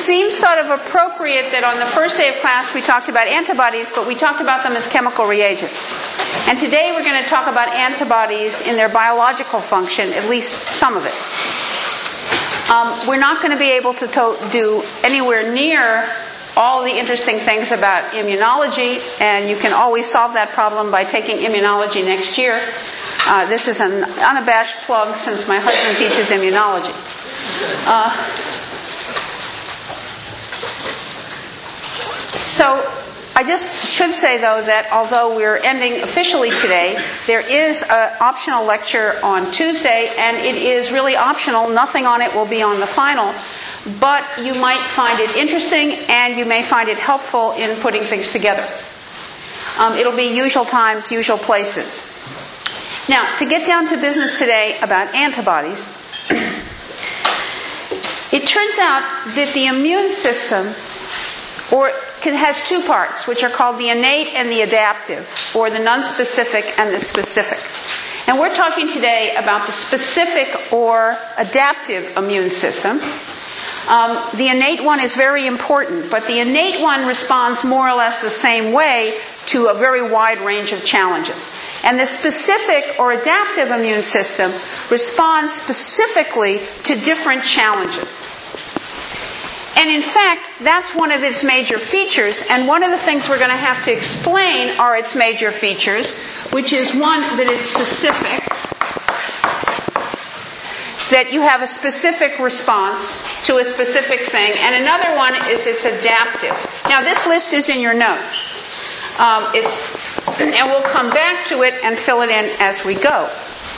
seems sort of appropriate that on the first day of class we talked about antibodies, but we talked about them as chemical reagents. And today we're going to talk about antibodies in their biological function, at least some of it. We're not going to be able to do anywhere near all the interesting things about immunology, and you can always solve that problem by taking immunology next year. This is an unabashed plug since my husband teaches immunology. So I just should say, though, that although we're ending officially today, there is an optional lecture on Tuesday, and it is really optional. Nothing on it will be on the final. But you might find it interesting, and you may find it helpful in putting things together. It'll be usual times, usual places. Now, to get down to business today about antibodies, it turns out that the immune system has two parts, which are called the innate and the adaptive, or the nonspecific and the specific. And we're talking today about the specific or adaptive immune system. The innate one is very important, but the innate one responds more or less the same way to a very wide range of challenges. And the specific or adaptive immune system responds specifically to different challenges. And in fact, that's one of its major features, and one of the things we're going to have to explain are its major features, which is one, that it's specific, that you have a specific response to a specific thing, and another one is it's adaptive. Now, this list is in your notes. And we'll come back to it and fill it in as we go.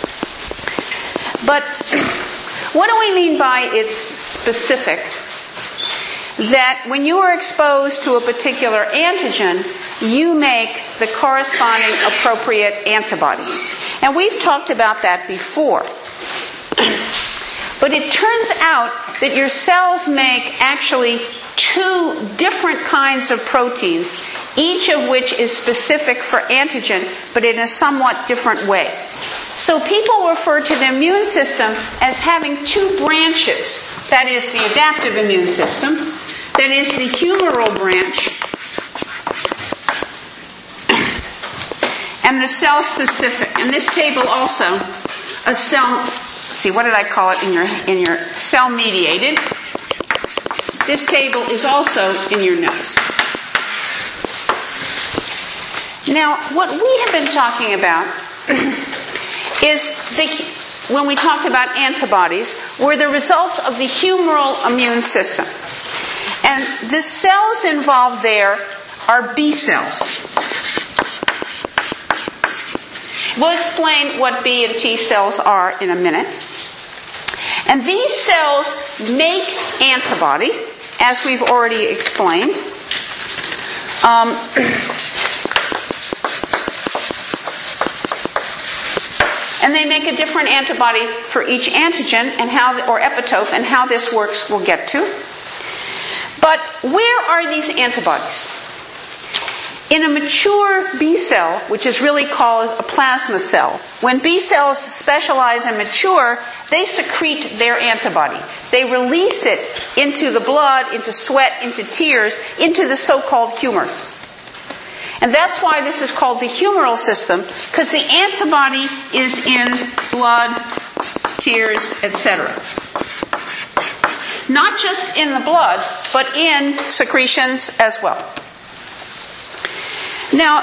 But what do we mean by it's specific? That when you are exposed to a particular antigen, you make the corresponding appropriate antibody. And we've talked about that before. But it turns out that your cells make actually two different kinds of proteins, each of which is specific for antigen, but in a somewhat different way. So people refer to the immune system as having two branches. That is the adaptive immune system, that is the humoral branch, and the cell specific. In this table also, a cell, see, what did I call it in your cell mediated? This table is also in your notes. Now, what we have been talking about is when we talked about antibodies, were the results of the humoral immune system. And the cells involved there are B cells. We'll explain what B and T cells are in a minute. And these cells make antibody, as we've already explained. And they make a different antibody for each antigen and or epitope, and how this works we'll get to. But where are these antibodies? In a mature B cell, which is really called a plasma cell, when B cells specialize and mature, they secrete their antibody. They release it into the blood, into sweat, into tears, into the so-called humors. And that's why this is called the humoral system, because the antibody is in blood, tears, etc. Not just in the blood, but in secretions as well. Now,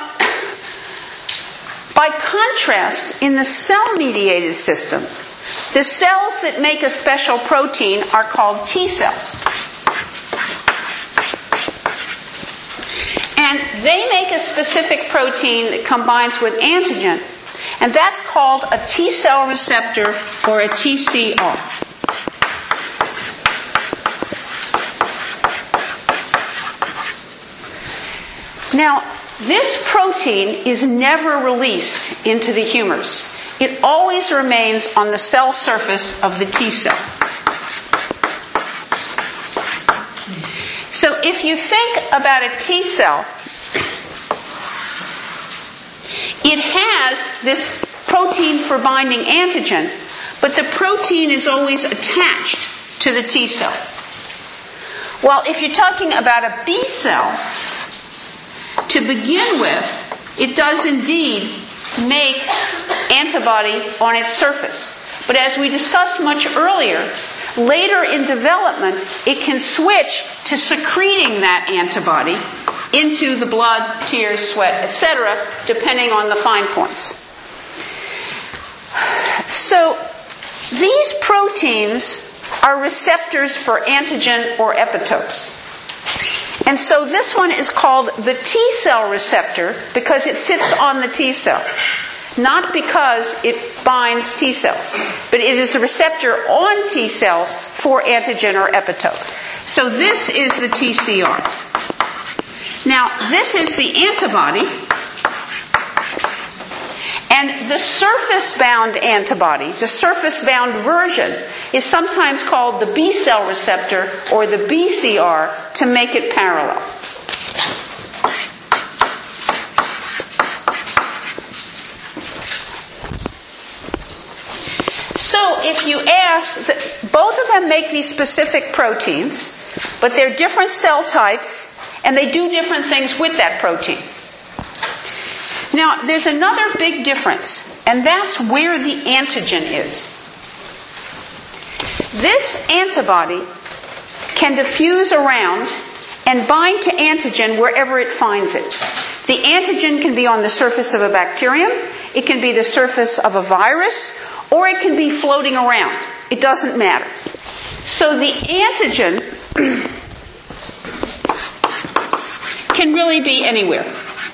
by contrast, in the cell-mediated system, the cells that make a special protein are called T cells. And they make a specific protein that combines with antigen, and that's called a T cell receptor or a TCR. Now, this protein is never released into the humors. It always remains on the cell surface of the T cell. So if you think about a T cell, it has this protein for binding antigen, but the protein is always attached to the T cell. Well, if you're talking about a B cell, to begin with, it does indeed make antibody on its surface. But as we discussed much earlier, later in development, it can switch to secreting that antibody into the blood, tears, sweat, etc., depending on the fine points. So these proteins are receptors for antigen or epitopes. And so this one is called the T cell receptor because it sits on the T cell, not because it binds T cells, but it is the receptor on T cells for antigen or epitope. So this is the TCR. Now, this is the antibody, and the surface-bound antibody, the surface-bound version, is sometimes called the B cell receptor or the BCR to make it parallel. So if you ask, both of them make these specific proteins, but they're different cell types, and they do different things with that protein. Now, there's another big difference, and that's where the antigen is. This antibody can diffuse around and bind to antigen wherever it finds it. The antigen can be on the surface of a bacterium, it can be the surface of a virus, or it can be floating around. It doesn't matter. So the antigen can really be anywhere.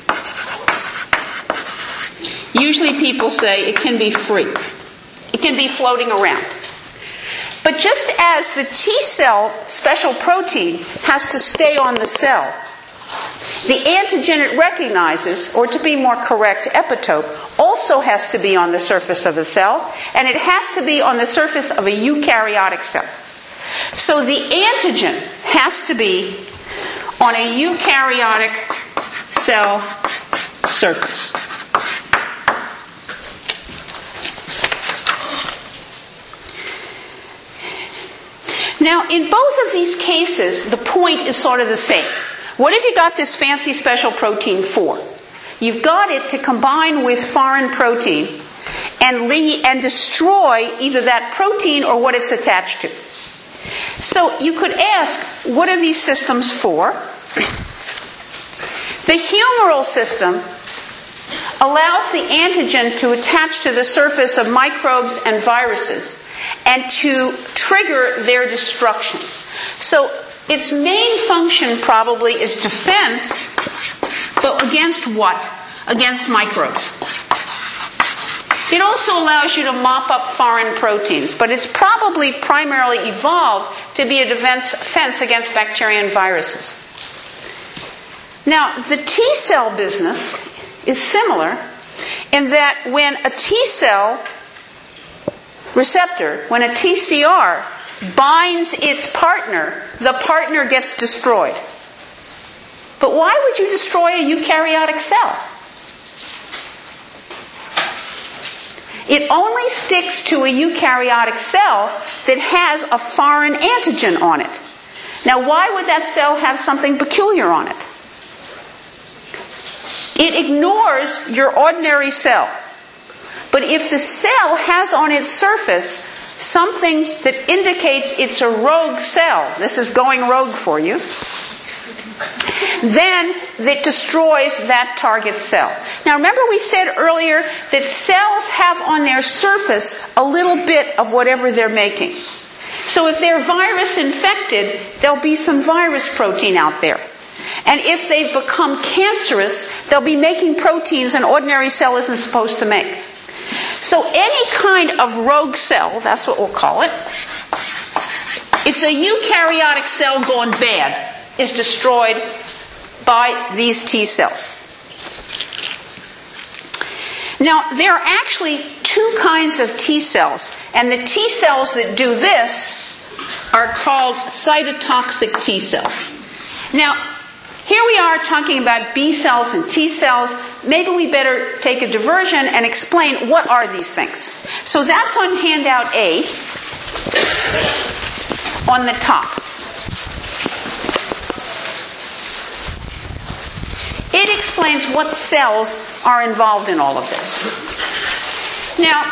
Usually people say it can be free. It can be floating around. But just as the T cell special protein has to stay on the cell, the antigen it recognizes, or to be more correct, epitope, also has to be on the surface of the cell, and it has to be on the surface of a eukaryotic cell. So the antigen has to be on a eukaryotic cell surface. Now, in both of these cases, the point is sort of the same. What have you got this fancy special protein for? You've got it to combine with foreign protein and destroy either that protein or what it's attached to. So you could ask, what are these systems for? The humoral system allows the antigen to attach to the surface of microbes and viruses and to trigger their destruction. So its main function probably is defense, but against what? Against microbes. It also allows you to mop up foreign proteins, but it's probably primarily evolved to be a defense against bacteria and viruses. Now, the T cell business is similar in that when a T cell receptor, when a TCR binds its partner, the partner gets destroyed. But why would you destroy a eukaryotic cell? It only sticks to a eukaryotic cell that has a foreign antigen on it. Now, why would that cell have something peculiar on it? It ignores your ordinary cell. But if the cell has on its surface something that indicates it's a rogue cell, this is going rogue for you, then it destroys that target cell. Now remember we said earlier that cells have on their surface a little bit of whatever they're making. So if they're virus infected, there'll be some virus protein out there. And if they've become cancerous, they'll be making proteins an ordinary cell isn't supposed to make. So any kind of rogue cell, that's what we'll call it, it's a eukaryotic cell gone bad, is destroyed by these T cells. Now, there are actually two kinds of T cells, and the T cells that do this are called cytotoxic T cells. Now, here we are talking about B cells and T cells. Maybe we better take a diversion and explain what are these things. So that's on handout A on the top. It explains what cells are involved in all of this. Now,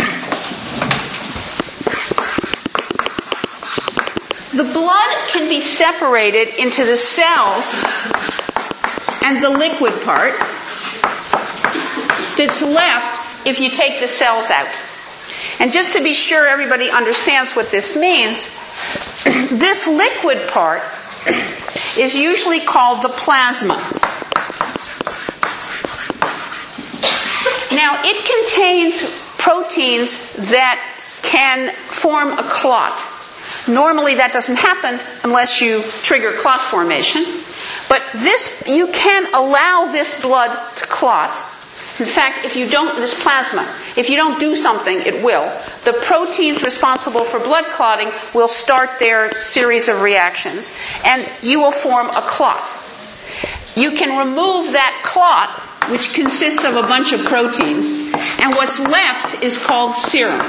the blood can be separated into the cells and the liquid part that's left if you take the cells out. And just to be sure everybody understands what this means, this liquid part is usually called the plasma. Now, it contains proteins that can form a clot. Normally that doesn't happen unless you trigger clot formation. But you can allow this blood to clot. In fact, if you don't do something, it will. The proteins responsible for blood clotting will start their series of reactions, and you will form a clot. You can remove that clot, which consists of a bunch of proteins, and what's left is called serum.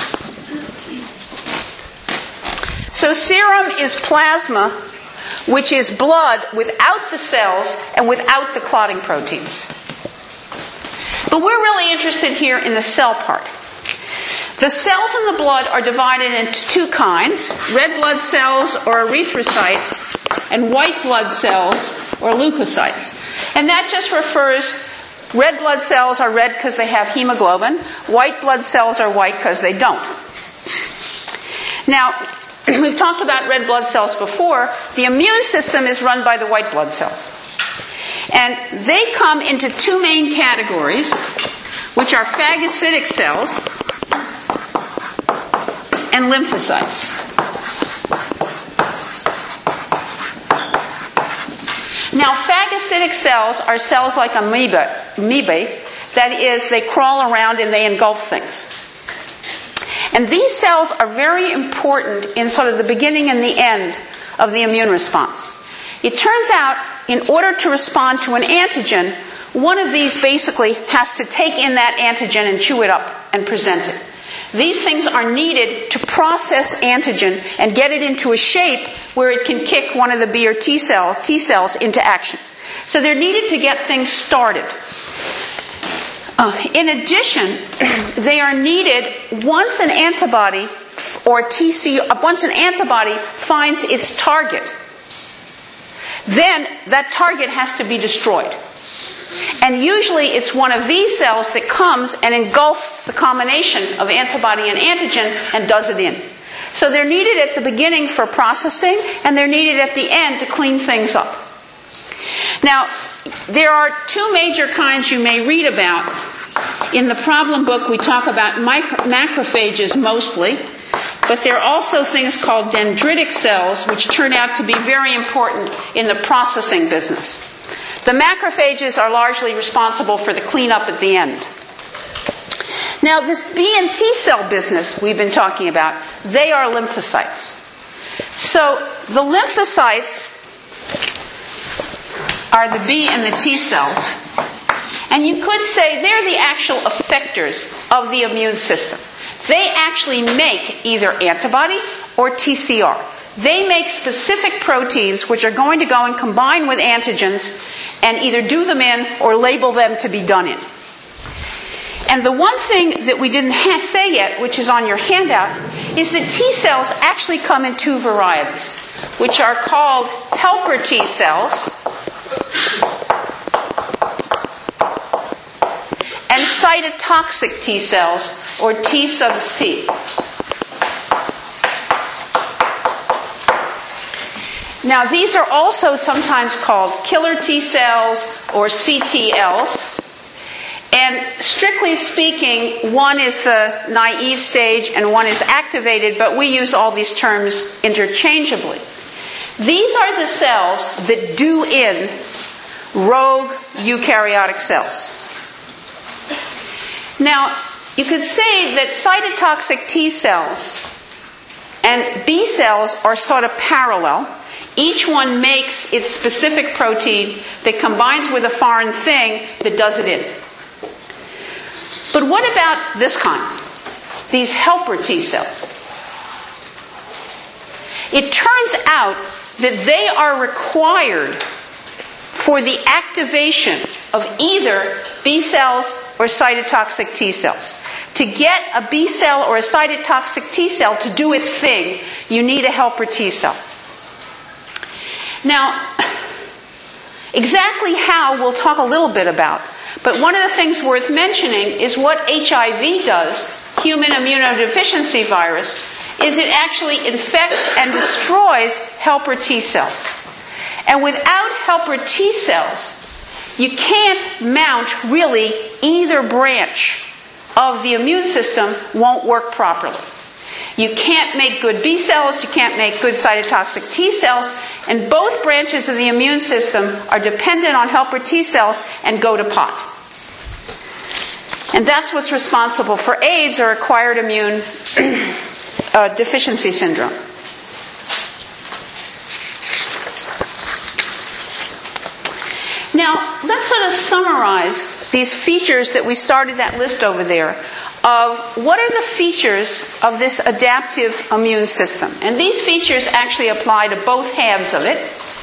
So serum is plasma, which is blood without the cells and without the clotting proteins. But we're really interested here in the cell part. The cells in the blood are divided into two kinds, red blood cells or erythrocytes, and white blood cells or leukocytes. And that just refers, red blood cells are red because they have hemoglobin, white blood cells are white because they don't. Now, we've talked about red blood cells before. The immune system is run by the white blood cells. And they come into two main categories, which are phagocytic cells and lymphocytes. Now, phagocytic cells are cells like amoebae. That is, they crawl around and they engulf things. And these cells are very important in sort of the beginning and the end of the immune response. It turns out, in order to respond to an antigen, one of these basically has to take in that antigen and chew it up and present it. These things are needed to process antigen and get it into a shape where it can kick one of the B or T cells into action. So they're needed to get things started. In addition, they are needed once an antibody finds its target. Then that target has to be destroyed. And usually it's one of these cells that comes and engulfs the combination of antibody and antigen and does it in. So they're needed at the beginning for processing, and they're needed at the end to clean things up. Now, there are two major kinds you may read about. In the problem book, we talk about macrophages mostly, but there are also things called dendritic cells, which turn out to be very important in the processing business. The macrophages are largely responsible for the cleanup at the end. Now, this B and T cell business we've been talking about, they are lymphocytes. So the lymphocytes are the B and the T cells. And you could say they're the actual effectors of the immune system. They actually make either antibody or TCR. They make specific proteins which are going to go and combine with antigens and either do them in or label them to be done in. And the one thing that we didn't say yet, which is on your handout, is that T cells actually come in two varieties, which are called helper T cells and cytotoxic T cells, or T sub C. Now, these are also sometimes called killer T cells or CTLs. And strictly speaking, one is the naive stage and one is activated, but we use all these terms interchangeably. These are the cells that do in rogue eukaryotic cells. Now, you could say that cytotoxic T cells and B cells are sort of parallel. Each one makes its specific protein that combines with a foreign thing that does it in. But what about this kind? These helper T cells. It turns out that they are required for the activation of either B cells or cytotoxic T cells. To get a B cell or a cytotoxic T cell to do its thing, you need a helper T cell. Now, exactly how we'll talk a little bit about, but one of the things worth mentioning is what HIV does, human immunodeficiency virus, is it actually infects and destroys helper T cells. And without helper T cells, you can't mount really either branch of the immune system won't work properly. You can't make good B cells, you can't make good cytotoxic T cells, and both branches of the immune system are dependent on helper T cells and go to pot. And that's what's responsible for AIDS, or acquired immune deficiency syndrome. Now, let's sort of summarize these features that we started that list over there of what are the features of this adaptive immune system. And these features actually apply to both halves of it.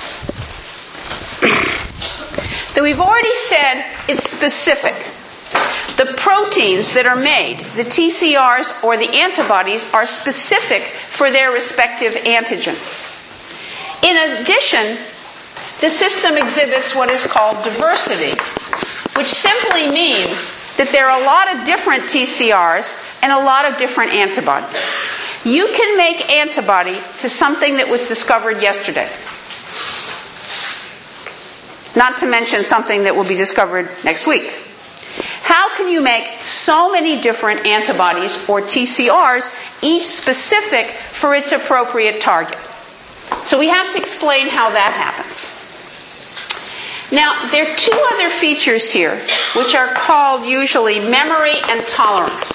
That we've already said it's specific. The proteins that are made, the TCRs or the antibodies, are specific for their respective antigen. In addition, the system exhibits what is called diversity, which simply means that there are a lot of different TCRs and a lot of different antibodies. You can make antibody to something that was discovered yesterday. Not to mention something that will be discovered next week. How can you make so many different antibodies or TCRs, each specific for its appropriate target? So we have to explain how that happens. Now, there are two other features here, which are called usually memory and tolerance.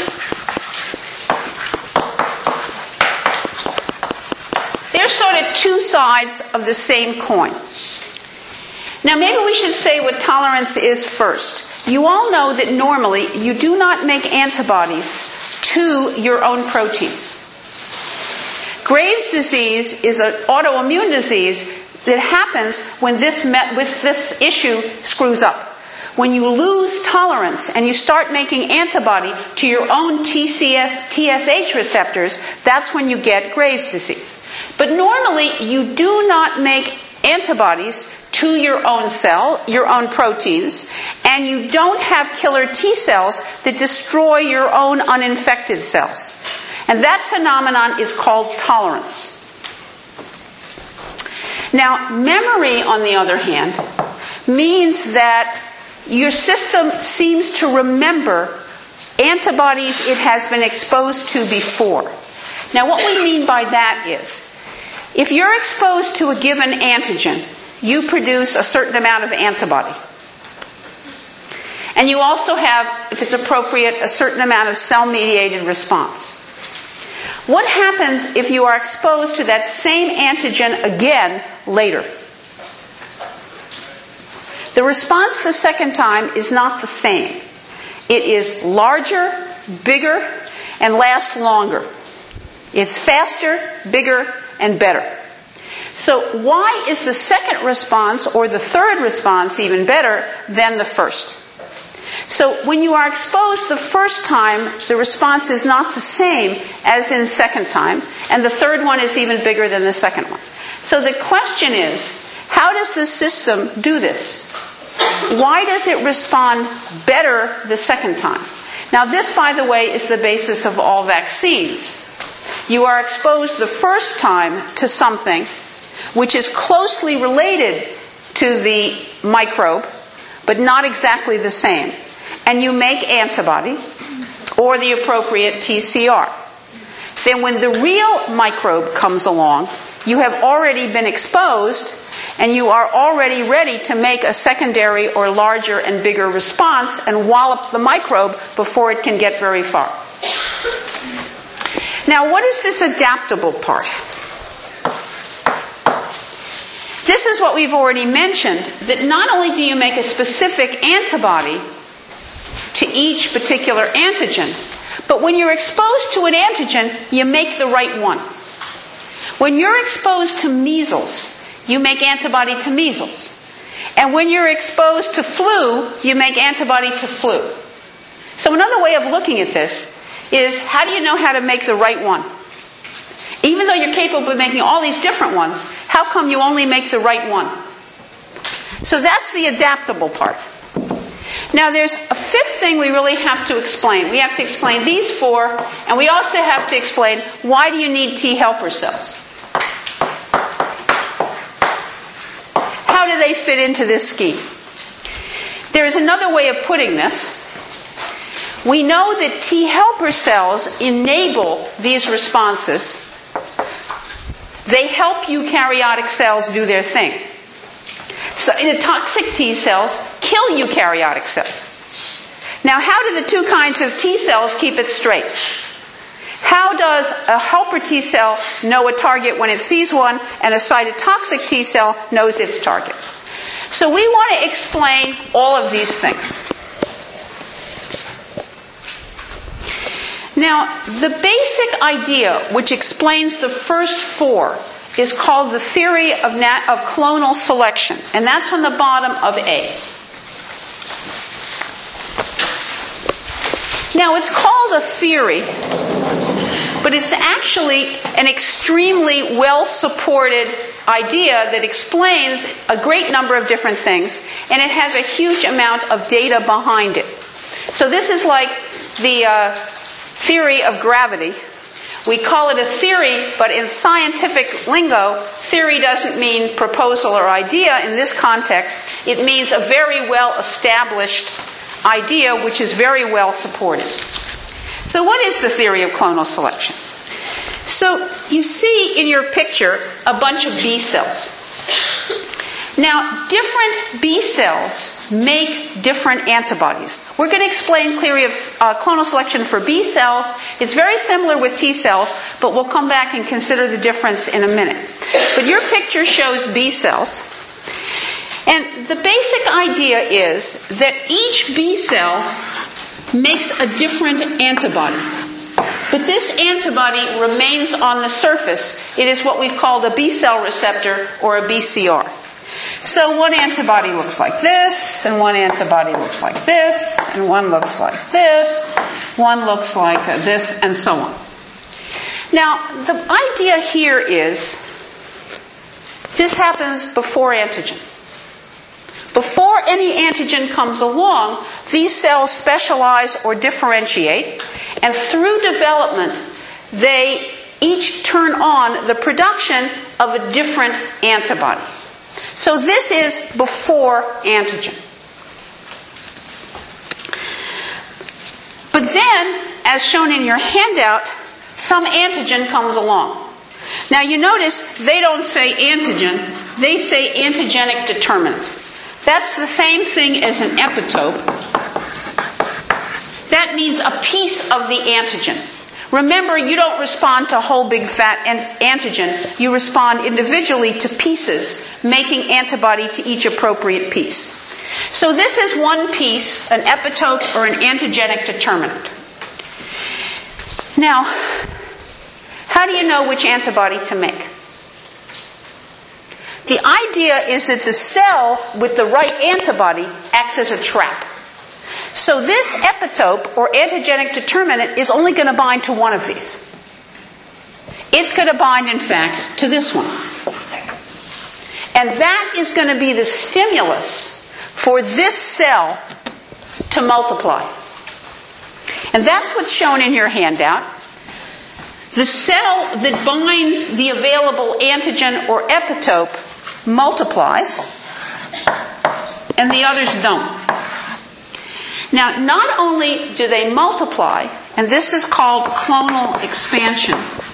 They're sort of two sides of the same coin. Now, maybe we should say what tolerance is first. You all know that normally you do not make antibodies to your own proteins. Graves' disease is an autoimmune disease that happens when this issue screws up. When you lose tolerance and you start making antibody to your own TSH receptors, that's when you get Graves' disease. But normally you do not make antibodies to your own cell, your own proteins, and you don't have killer T cells that destroy your own uninfected cells. And that phenomenon is called tolerance. Now, memory, on the other hand, means that your system seems to remember antibodies it has been exposed to before. Now, what we mean by that is, if you're exposed to a given antigen, you produce a certain amount of antibody. And you also have, if it's appropriate, a certain amount of cell-mediated response. What happens if you are exposed to that same antigen again later? The response the second time is not the same. It is larger, bigger, and lasts longer. It's faster, bigger, and better. So why is the second response or the third response even better than the first? So when you are exposed the first time, the response is not the same as in second time, and the third one is even bigger than the second one. So the question is, how does the system do this? Why does it respond better the second time? Now this, by the way, is the basis of all vaccines. You are exposed the first time to something which is closely related to the microbe, but not exactly the same. And you make antibody, or the appropriate TCR. Then when the real microbe comes along, you have already been exposed, and you are already ready to make a secondary or larger and bigger response and wallop the microbe before it can get very far. Now, what is this adaptable part? This is what we've already mentioned, that not only do you make a specific antibody to each particular antigen, but when you're exposed to an antigen, you make the right one. When you're exposed to measles, you make antibody to measles. And when you're exposed to flu, you make antibody to flu. So another way of looking at this is, how do you know how to make the right one? Even though you're capable of making all these different ones, how come you only make the right one? So that's the adaptable part. Now there's a fifth thing we really have to explain. We have to explain these four, and we also have to explain, why do you need T helper cells? How do they fit into this scheme? There's another way of putting this. We know that T helper cells enable these responses. They help eukaryotic cells do their thing. So toxic T cells kill eukaryotic cells. Now, how do the two kinds of T cells keep it straight? How does a helper T cell know a target when it sees one, and a cytotoxic T cell knows its target? So we want to explain all of these things. Now, the basic idea which explains the first four is called the theory of clonal selection, and that's on the bottom of A. Now, it's called a theory, but it's actually an extremely well-supported idea that explains a great number of different things, and it has a huge amount of data behind it. So this is like the theory of gravity. We call it a theory, but in scientific lingo, theory doesn't mean proposal or idea in this context. It means a very well-established idea which is very well supported. So what is the theory of clonal selection? So you see in your picture a bunch of B cells. Now, different B cells make different antibodies. We're going to explain theory of clonal selection for B cells. It's very similar with T cells, but we'll come back and consider the difference in a minute. But your picture shows B cells. And the basic idea is that each B cell makes a different antibody. But this antibody remains on the surface. It is what we've called a B cell receptor, or a BCR. So one antibody looks like this, and one antibody looks like this, and one looks like this, one looks like this, and so on. Now, the idea here is this happens before antigen. Before any antigen comes along, these cells specialize or differentiate, and through development, they each turn on the production of a different antibody. So this is before antigen. But then, as shown in your handout, some antigen comes along. Now you notice they don't say antigen, they say antigenic determinant. That's the same thing as an epitope. That means a piece of the antigen. Remember, you don't respond to whole big fat antigen. You respond individually to pieces, making antibody to each appropriate piece. So this is one piece, an epitope or an antigenic determinant. Now, how do you know which antibody to make? The idea is that the cell with the right antibody acts as a trap. So this epitope or antigenic determinant is only going to bind to one of these. It's going to bind, in fact, to this one. And that is going to be the stimulus for this cell to multiply. And that's what's shown in your handout. The cell that binds the available antigen or epitope multiplies, and the others don't. Now, not only do they multiply, and this is called clonal expansion,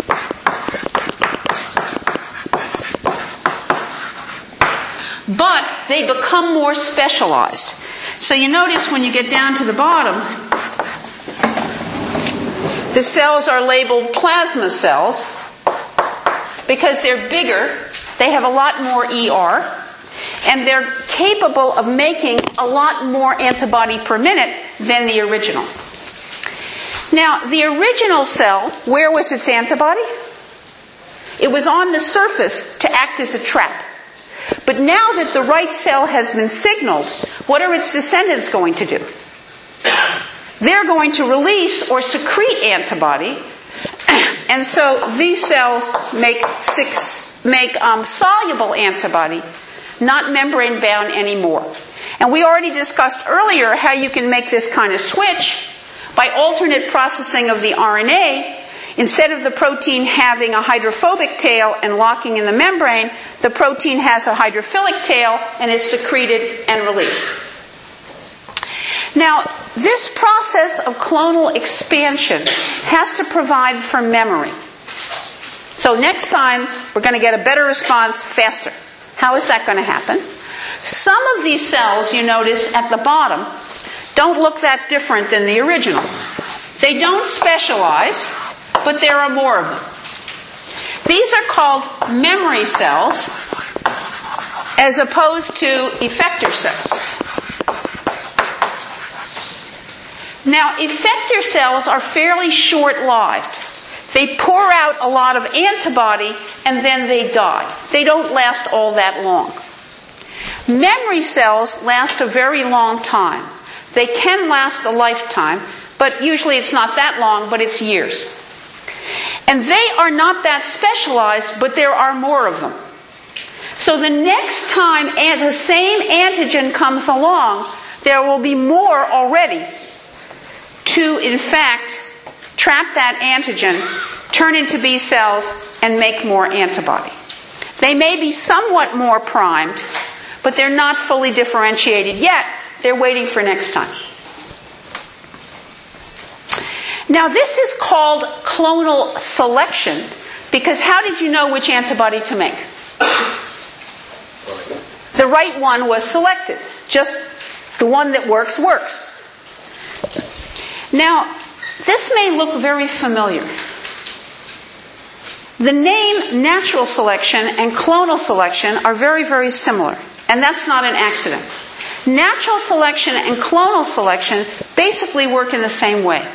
but they become more specialized. So you notice when you get down to the bottom, the cells are labeled plasma cells because they're bigger, they have a lot more ER, and they're capable of making a lot more antibody per minute than the original. Now, the original cell, where was its antibody? It was on the surface to act as a trap. But now that the right cell has been signaled, what are its descendants going to do? They're going to release or secrete antibody, and so these cells make soluble antibody, not membrane-bound anymore. And we already discussed earlier how you can make this kind of switch by alternate processing of the RNA. Instead of the protein having a hydrophobic tail and locking in the membrane, the protein has a hydrophilic tail and is secreted and released. Now, this process of clonal expansion has to provide for memory. So next time, we're going to get a better response faster. How is that going to happen? Some of these cells, you notice at the bottom, don't look that different than the original. They don't specialize, but there are more of them. These are called memory cells as opposed to effector cells. Now, effector cells are fairly short-lived. They pour out a lot of antibody and then they die. They don't last all that long. Memory cells last a very long time. They can last a lifetime, but usually it's not that long, but it's years. And they are not that specialized, but there are more of them. So the next time the same antigen comes along, there will be more already to, in fact, trap that antigen, turn into B cells, and make more antibody. They may be somewhat more primed, but they're not fully differentiated yet. They're waiting for next time. Now, this is called clonal selection, because how did you know which antibody to make? The right one was selected. Just the one that works. Now, this may look very familiar. The name natural selection and clonal selection are very, very similar, and that's not an accident. Natural selection and clonal selection basically work in the same way.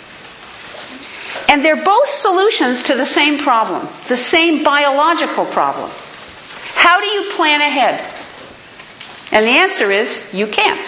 And they're both solutions to the same problem, the same biological problem. How do you plan ahead? And the answer is, you can't.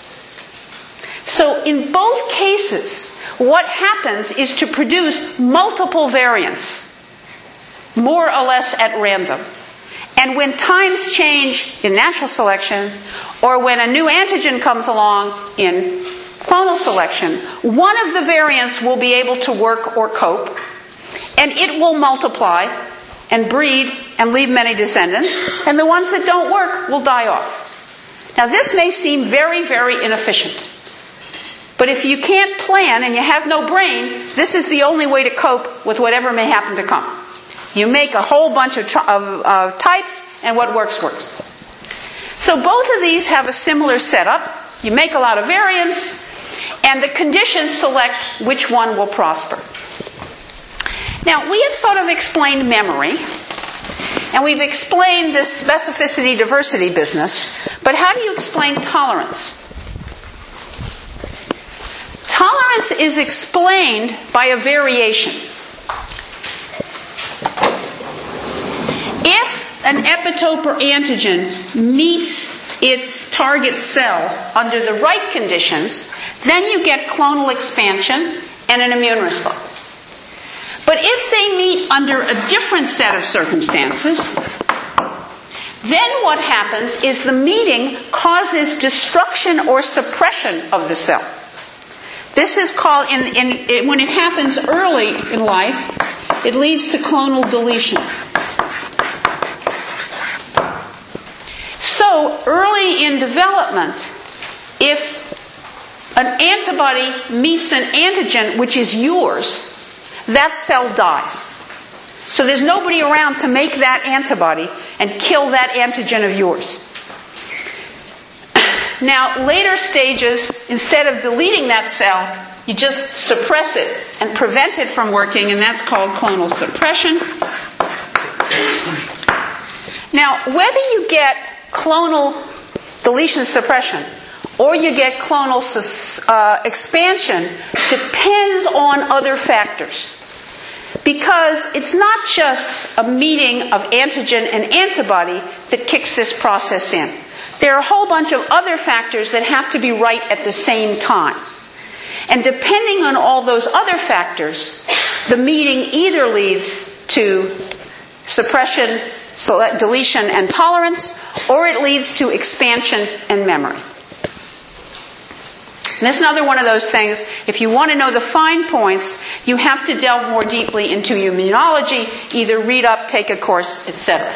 So in both cases, what happens is to produce multiple variants, more or less at random. And when times change in natural selection, or when a new antigen comes along in clonal selection, one of the variants will be able to work or cope, and it will multiply and breed and leave many descendants, and the ones that don't work will die off. Now, this may seem very, very inefficient. But if you can't plan and you have no brain, this is the only way to cope with whatever may happen to come. You make a whole bunch of types, and what works. So both of these have a similar setup. You make a lot of variants, and the conditions select which one will prosper. Now, we have sort of explained memory, and we've explained this specificity diversity business, but how do you explain tolerance? Tolerance is explained by a variation. If an epitope or antigen meets its target cell under the right conditions, then you get clonal expansion and an immune response. But if they meet under a different set of circumstances, then what happens is the meeting causes destruction or suppression of the cell. This is called, when it happens early in life, it leads to clonal deletion. So, early in development, if an antibody meets an antigen which is yours, that cell dies. So there's nobody around to make that antibody and kill that antigen of yours. Now, later stages, instead of deleting that cell, you just suppress it and prevent it from working, and that's called clonal suppression. Now, whether you get clonal deletion suppression or you get clonal expansion depends on other factors. Because it's not just a meeting of antigen and antibody that kicks this process in. There are a whole bunch of other factors that have to be right at the same time. And depending on all those other factors, the meeting either leads to suppression, deletion, and tolerance, or it leads to expansion and memory. And that's another one of those things, if you want to know the fine points, you have to delve more deeply into immunology, either read up, take a course, etc.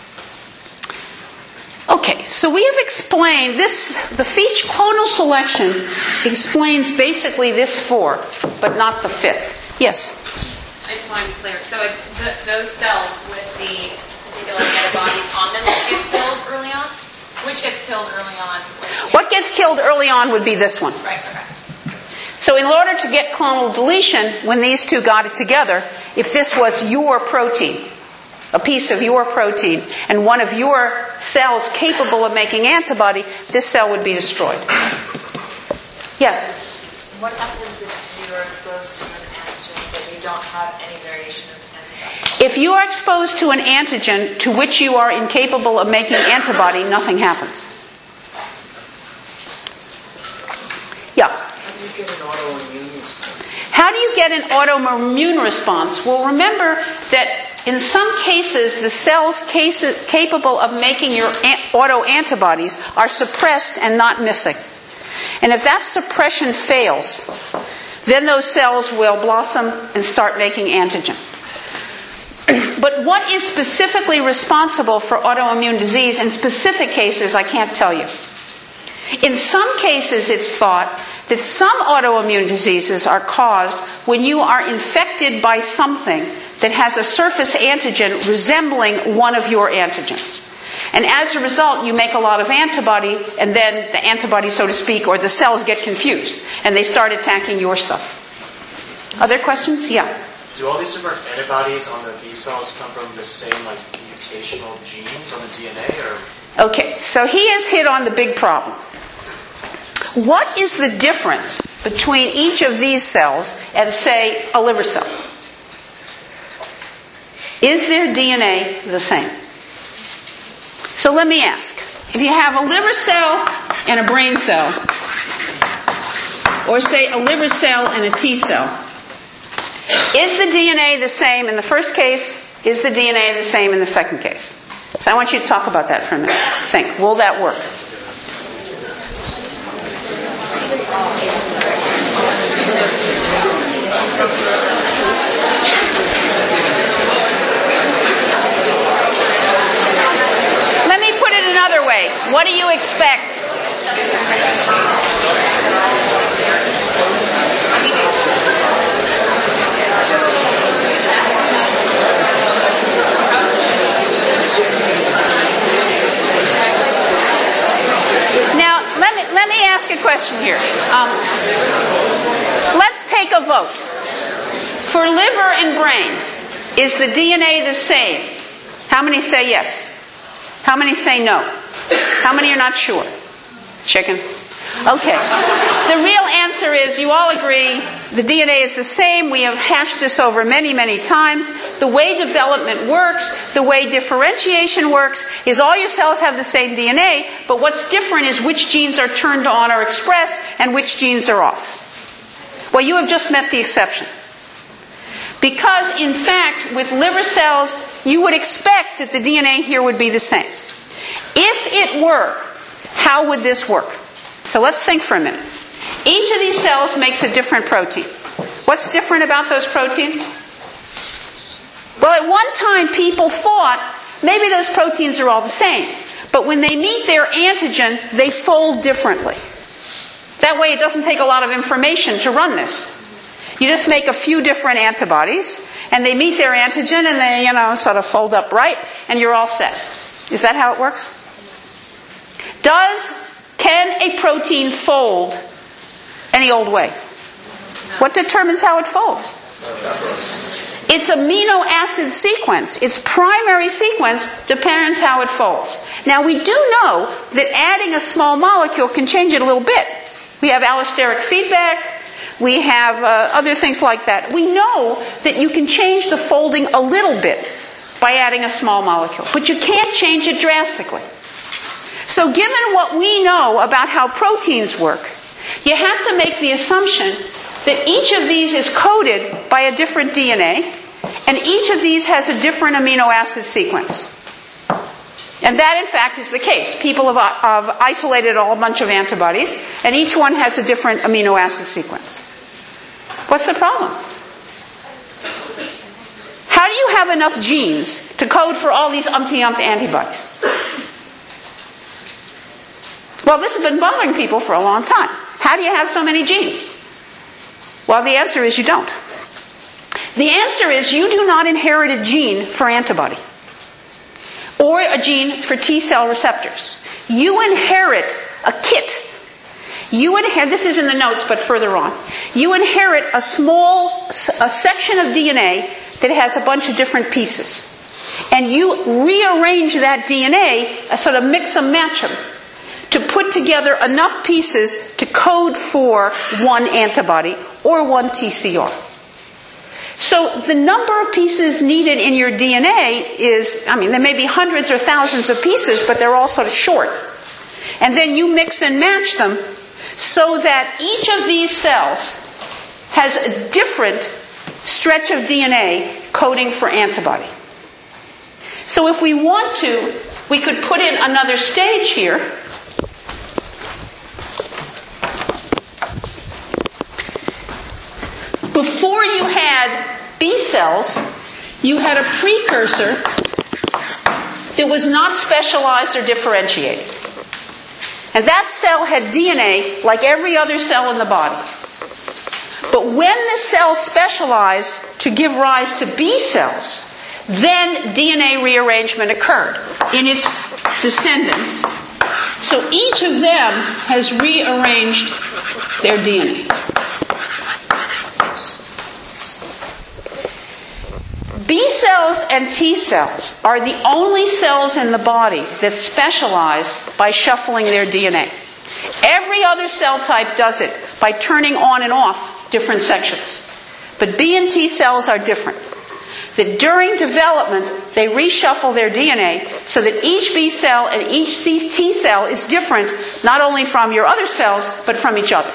Okay, so we have explained this, the Feech clonal selection explains basically this 4, but not the 5th. Yes? I just want to be clear. So those cells with the particular antibodies on them get killed early on? Which gets killed early on? What gets killed early on would be this one. Right, okay. So in order to get clonal deletion, when these two got it together, if this was your protein, a piece of your protein, and one of your cells capable of making antibody, this cell would be destroyed. Yes? What happens if you are exposed to an antigen but you don't have any variation of antibody? If you are exposed to an antigen to which you are incapable of making antibody, nothing happens. Yeah? How do you get an autoimmune response? How do you get an autoimmune response? Well, remember that in some cases, the cells capable of making your autoantibodies are suppressed and not missing. And if that suppression fails, then those cells will blossom and start making antigen. But what is specifically responsible for autoimmune disease in specific cases, I can't tell you. In some cases, it's thought that some autoimmune diseases are caused when you are infected by something that has a surface antigen resembling one of your antigens. And as a result, you make a lot of antibody, and then the antibody, so to speak, or the cells get confused, and they start attacking your stuff. Other questions? Yeah. Do all these different antibodies on the B cells come from the same mutational genes on the DNA, or? Okay, so he has hit on the big problem. What is the difference between each of these cells and, say, a liver cell? Is their DNA the same? So let me ask. If you have a liver cell and a brain cell, or say a liver cell and a T cell, is the DNA the same in the first case? Is the DNA the same in the second case? So I want you to talk about that for a minute. Think, will that work? Let me put it another way. What do you expect? Now, let me ask a question here. Let's take a vote. For liver and brain, is the DNA the same? How many say yes? How many say no? How many are not sure? Chicken? Okay. The real answer is you all agree the DNA is the same. We have hashed this over many, many times. The way development works, the way differentiation works, is all your cells have the same DNA, but what's different is which genes are turned on or expressed and which genes are off. Well, you have just met the exception. Because, in fact, with liver cells, you would expect that the DNA here would be the same. If it were, how would this work? So let's think for a minute. Each of these cells makes a different protein. What's different about those proteins? Well, at one time, people thought maybe those proteins are all the same. But when they meet their antigen, they fold differently. That way, it doesn't take a lot of information to run this. You just make a few different antibodies, and they meet their antigen, and they, sort of fold up right, and you're all set. Is that how it works? Can a protein fold any old way? What determines how it folds? Its amino acid sequence, its primary sequence, depends how it folds. Now, we do know that adding a small molecule can change it a little bit. We have allosteric feedback. We have other things like that. We know that you can change the folding a little bit by adding a small molecule, but you can't change it drastically. So given what we know about how proteins work, you have to make the assumption that each of these is coded by a different DNA, and each of these has a different amino acid sequence. And that, in fact, is the case. People have isolated a whole bunch of antibodies, and each one has a different amino acid sequence. What's the problem? How do you have enough genes to code for all these umpty-ump antibodies? Well, this has been bothering people for a long time. How do you have so many genes? Well, the answer is you don't. The answer is you do not inherit a gene for antibody or a gene for T-cell receptors. You inherit a kit. This is in the notes, but further on. You inherit a section of DNA that has a bunch of different pieces. And you rearrange that DNA, sort of mix and match them, to put together enough pieces to code for one antibody or one TCR. So the number of pieces needed in your DNA is, there may be hundreds or thousands of pieces, but they're all sort of short. And then you mix and match them so that each of these cells has a different stretch of DNA coding for antibody. So if we want to, we could put in another stage here. Before you had B cells, you had a precursor that was not specialized or differentiated. And that cell had DNA like every other cell in the body. But when the cell specialized to give rise to B cells, then DNA rearrangement occurred in its descendants. So each of them has rearranged their DNA. B cells and T cells are the only cells in the body that specialize by shuffling their DNA. Every other cell type does it by turning on and off different sections. But B and T cells are different. That during development, they reshuffle their DNA so that each B cell and each T cell is different, not only from your other cells, but from each other.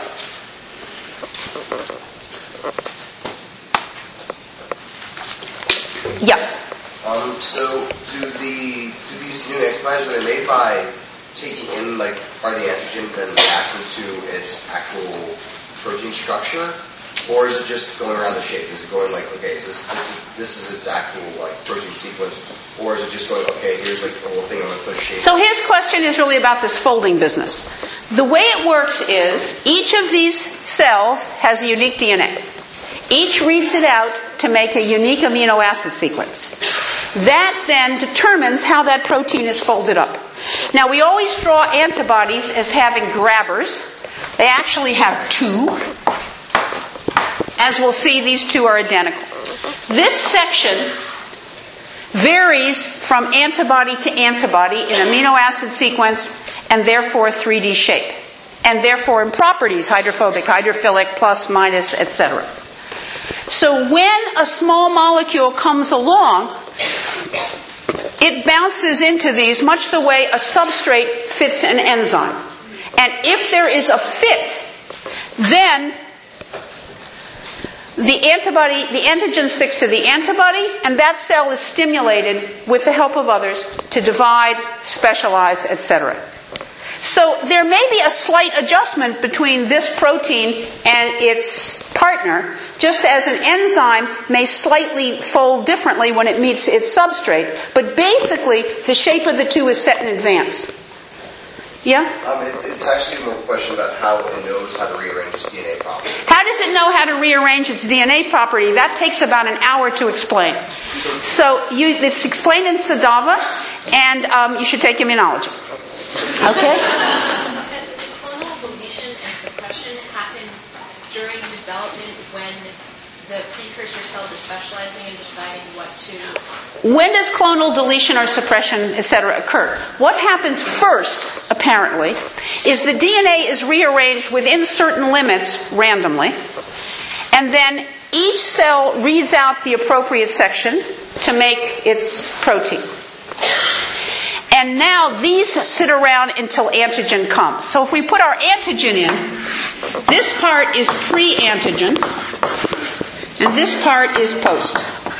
Yeah. So do these new antibodies, are they made by taking in part of the antigen and reacting to its actual protein structure, or is it just going around the shape? Is it going is this is its actual protein sequence, or is it just going here's the whole thing, I'm going to put a shape? So his question is really about this folding business. The way it works is each of these cells has a unique DNA. Each reads it out to make a unique amino acid sequence. That then determines how that protein is folded up. Now, we always draw antibodies as having grabbers. They actually have two. As we'll see, these two are identical. This section varies from antibody to antibody in amino acid sequence and therefore 3D shape. And therefore in properties, hydrophobic, hydrophilic, plus, minus, etc. So when a small molecule comes along, it bounces into these much the way a substrate fits an enzyme. And if there is a fit, then the antigen sticks to the antibody, and that cell is stimulated with the help of others to divide, specialize, etc. So there may be a slight adjustment between this protein and its partner, just as an enzyme may slightly fold differently when it meets its substrate. But basically, the shape of the two is set in advance. Yeah? It's actually more a question about how it knows how to rearrange its DNA property. How does it know how to rearrange its DNA property? That takes about an hour to explain. So it's explained in Sadava, and you should take immunology. Okay? Clonal deletion and suppression happen during development when the precursor cells are specializing and deciding what to... When does clonal deletion or suppression, etc., occur? What happens first, apparently, is the DNA is rearranged within certain limits randomly, And then each cell reads out the appropriate section to make its protein. And now these sit around until antigen comes. So if we put our antigen in, this part is pre-antigen, and this part is post.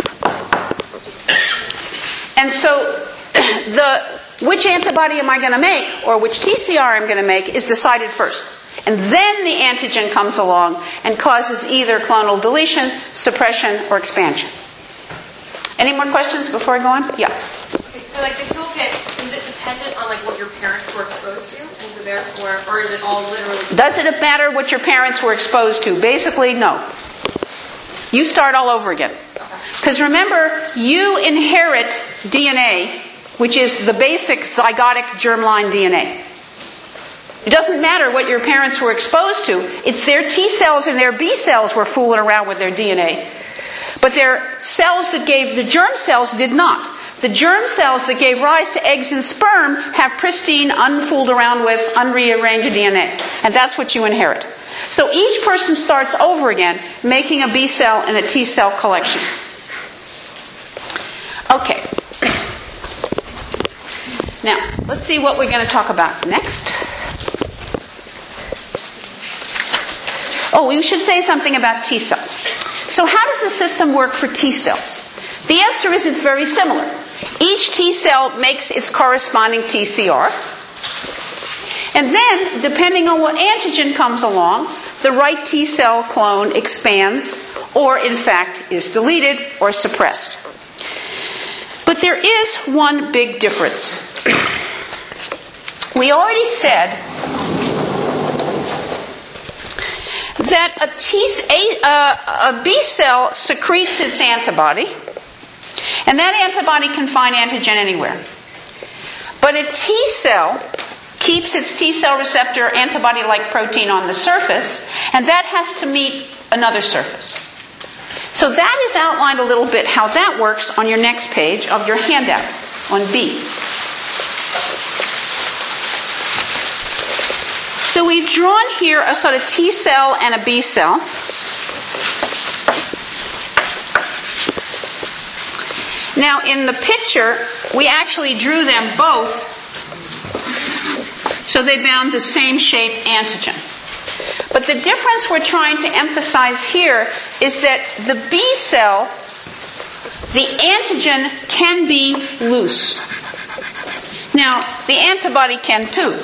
And so which antibody am I going to make, or which TCR I'm going to make, is decided first. And then the antigen comes along and causes either clonal deletion, suppression, or expansion. Any more questions before I go on? Yeah. Okay, so like the toolkit, is it dependent on like what your parents were exposed to? And so therefore, or is it all literally... Does it matter what your parents were exposed to? Basically, no. You start all over again. Because remember, you inherit DNA, which is the basic zygotic germline DNA. It doesn't matter what your parents were exposed to. It's their T cells and their B cells were fooling around with their DNA. But their cells that gave the germ cells did not. The germ cells that gave rise to eggs and sperm have pristine, unfooled around with, unrearranged DNA. And that's what you inherit. So each person starts over again, making a B cell and a T cell collection. Okay. Now, let's see what we're going to talk about next. Oh, we should say something about T cells. So how does the system work for T cells? The answer is it's very similar. Each T cell makes its corresponding TCR. And then, depending on what antigen comes along, the right T cell clone expands, or in fact is deleted or suppressed. But there is one big difference. We already said that a B cell secretes its antibody, and that antibody can find antigen anywhere. But a T cell keeps its T cell receptor antibody-like protein on the surface, and that has to meet another surface. So that is outlined a little bit how that works on your next page of your handout on B. So we've drawn here a sort of T cell and a B cell. Now in the picture, we actually drew them both so they bound the same shape antigen. But the difference we're trying to emphasize here is that the B cell, the antigen can be loose. Now, the antibody can too.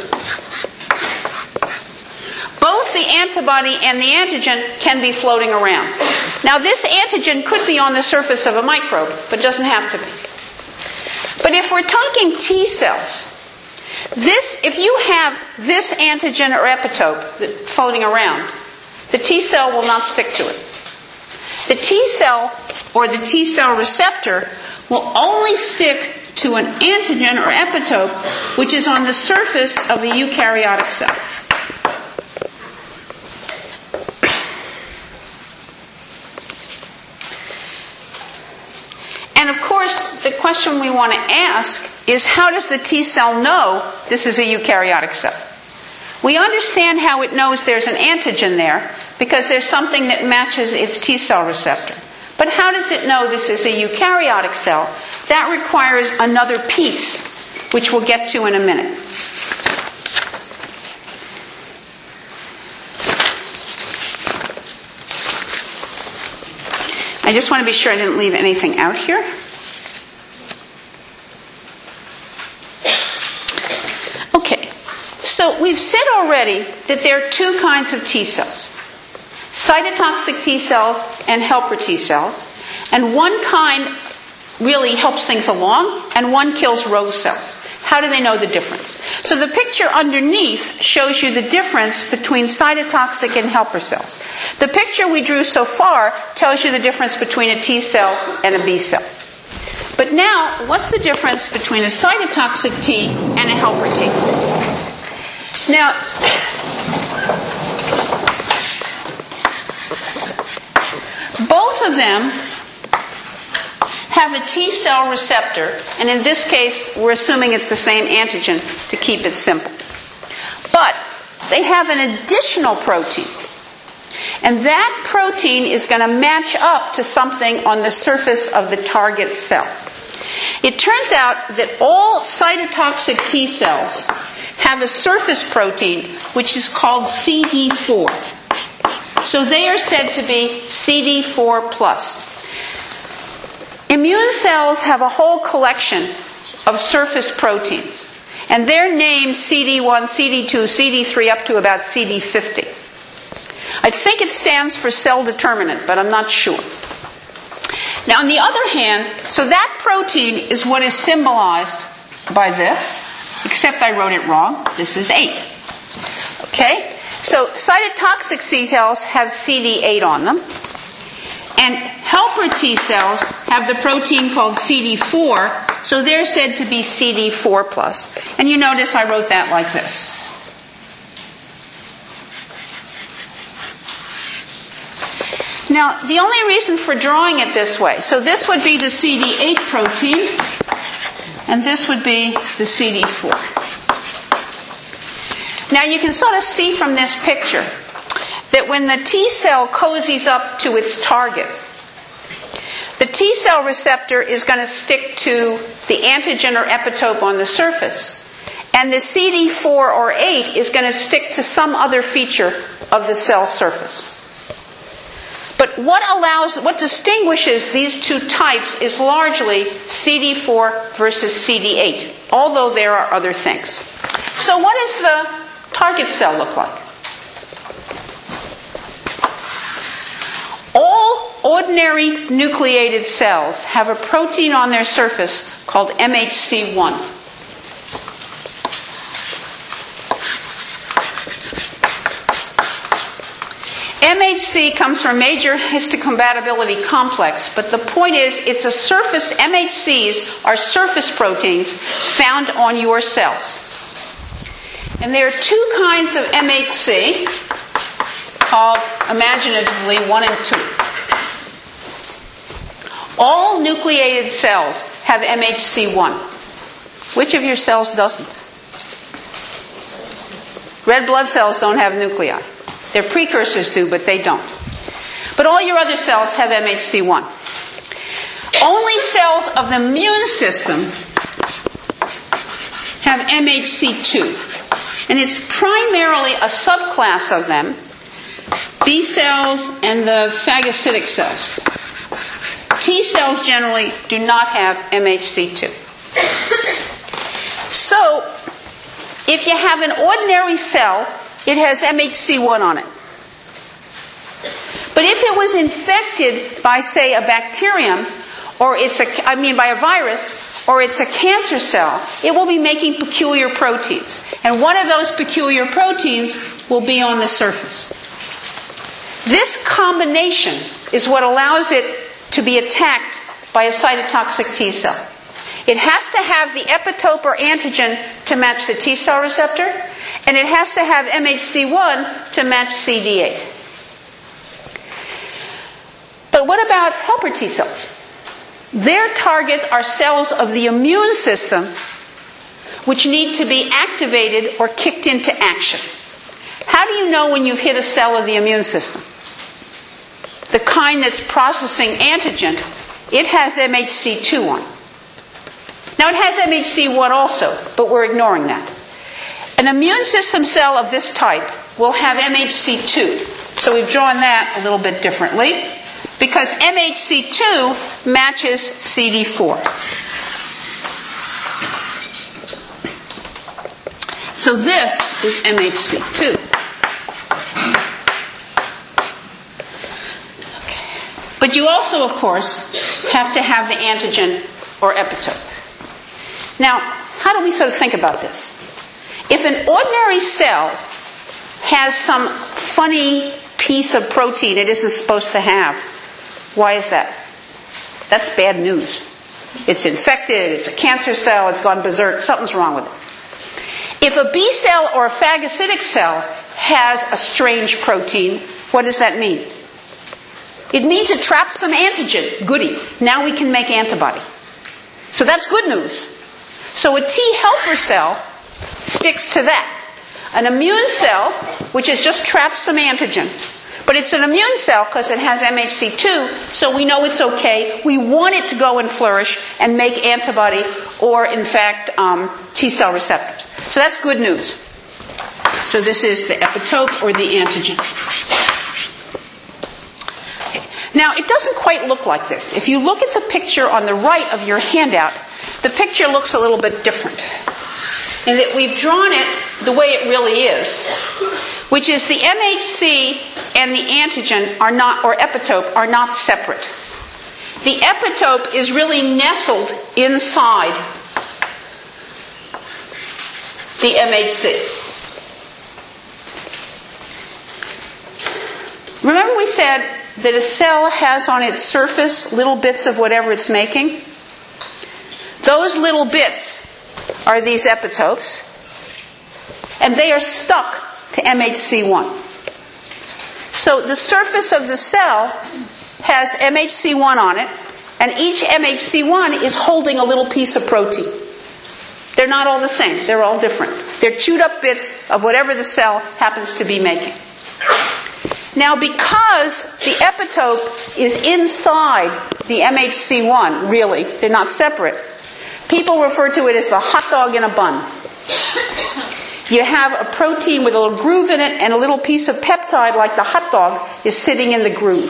Both the antibody and the antigen can be floating around. Now, this antigen could be on the surface of a microbe, but doesn't have to be. But if we're talking T cells, if you have this antigen or epitope floating around, the T cell will not stick to it. The T cell or the T cell receptor will only stick to an antigen or epitope which is on the surface of a eukaryotic cell. And of course, the question we want to ask is, how does the T cell know this is a eukaryotic cell? We understand how it knows there's an antigen there because there's something that matches its T cell receptor. But how does it know this is a eukaryotic cell? That requires another piece, which we'll get to in a minute. I just want to be sure I didn't leave anything out here. Okay, so we've said already that there are two kinds of T cells. Cytotoxic T cells and helper T cells. And one kind really helps things along, and one kills rogue cells. How do they know the difference? So the picture underneath shows you the difference between cytotoxic and helper cells. The picture we drew so far tells you the difference between a T cell and a B cell. But now, what's the difference between a cytotoxic T and a helper T? Now, both of them have a T cell receptor, and in this case, we're assuming it's the same antigen to keep it simple. But they have an additional protein. And that protein is going to match up to something on the surface of the target cell. It turns out that all cytotoxic T cells have a surface protein which is called CD4. So they are said to be CD4+. Immune cells have a whole collection of surface proteins. And they're named CD1, CD2, CD3 up to about CD50. I think it stands for cell determinant, but I'm not sure. Now, on the other hand, so that protein is what is symbolized by this, except I wrote it wrong. This is 8. Okay? So cytotoxic C cells have CD8 on them. And helper T cells have the protein called CD4, so they're said to be CD4+. And you notice I wrote that like this. Now, the only reason for drawing it this way, so this would be the CD8 protein, and this would be the CD4. Now, you can sort of see from this picture that when the T cell cozies up to its target, the T cell receptor is going to stick to the antigen or epitope on the surface, and the CD4 or 8 is going to stick to some other feature of the cell surface. But what distinguishes these two types is largely CD4 versus CD8, although there are other things. So what does the target cell look like? All ordinary nucleated cells have a protein on their surface called MHC1. MHC comes from major histocompatibility complex, but the point is it's a surface, MHCs are surface proteins found on your cells. And there are two kinds of MHC called, imaginatively, 1 and 2. All nucleated cells have MHC1. Which of your cells doesn't? Red blood cells don't have nuclei. Their precursors do, but they don't. But all your other cells have MHC1. Only cells of the immune system have MHC2. And it's primarily a subclass of them, B cells and the phagocytic cells. T cells generally do not have MHC2. So, if you have an ordinary cell, it has MHC1 on it. But if it was infected by, say, a bacterium, or by a virus, or it's a cancer cell, it will be making peculiar proteins. And one of those peculiar proteins will be on the surface. This combination is what allows it to be attacked by a cytotoxic T cell. It has to have the epitope or antigen to match the T cell receptor, and it has to have MHC1 to match CD8. But what about helper T cells? Their target are cells of the immune system which need to be activated or kicked into action. How do you know when you've hit a cell of the immune system? The kind that's processing antigen, it has MHC2 on. Now it has MHC1 also, but we're ignoring that. An immune system cell of this type will have MHC2. So we've drawn that a little bit differently, because MHC2 matches CD4. So this is MHC2. Okay. But you also, of course, have to have the antigen or epitope. Now, how do we sort of think about this? If an ordinary cell has some funny piece of protein it isn't supposed to have, why is that? That's bad news. It's infected, it's a cancer cell, it's gone berserk, something's wrong with it. If a B cell or a phagocytic cell has a strange protein, what does that mean? It means it trapped some antigen. Goody. Now we can make antibody. So that's good news. So a T helper cell sticks to that. An immune cell, which has just trapped some antigen, But it's an immune cell because it has MHC2, so we know it's okay. We want it to go and flourish and make antibody or, in fact, T cell receptors. So that's good news. So this is the epitope or the antigen. Now, it doesn't quite look like this. If you look at the picture on the right of your handout, the picture looks a little bit different. In that we've drawn it the way it really is, which is the MHC and the antigen are not, or epitope, are not separate. The epitope is really nestled inside the MHC. Remember we said that a cell has on its surface little bits of whatever it's making? Those little bits are these epitopes, and they are stuck to MHC1. So the surface of the cell has MHC1 on it, and each MHC1 is holding a little piece of protein. They're not all the same. They're all different. They're chewed up bits of whatever the cell happens to be making. Now, because the epitope is inside the MHC1, really, they're not separate, people refer to it as the hot dog in a bun. You have a protein with a little groove in it, and a little piece of peptide, like the hot dog, is sitting in the groove.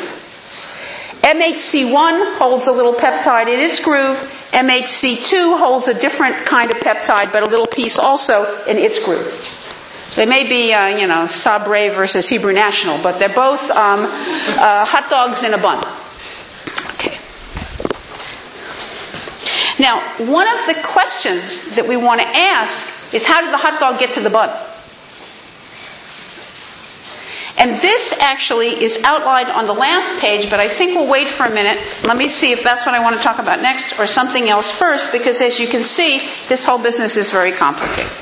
MHC1 holds a little peptide in its groove. MHC2 holds a different kind of peptide, but a little piece also in its groove. They may be, Sabre versus Hebrew National, but they're both hot dogs in a bun. Okay. Now, one of the questions that we want to ask is, how did the hot dog get to the bun? And this actually is outlined on the last page, but I think we'll wait for a minute. Let me see if that's what I want to talk about next or something else first, because as you can see, this whole business is very complicated.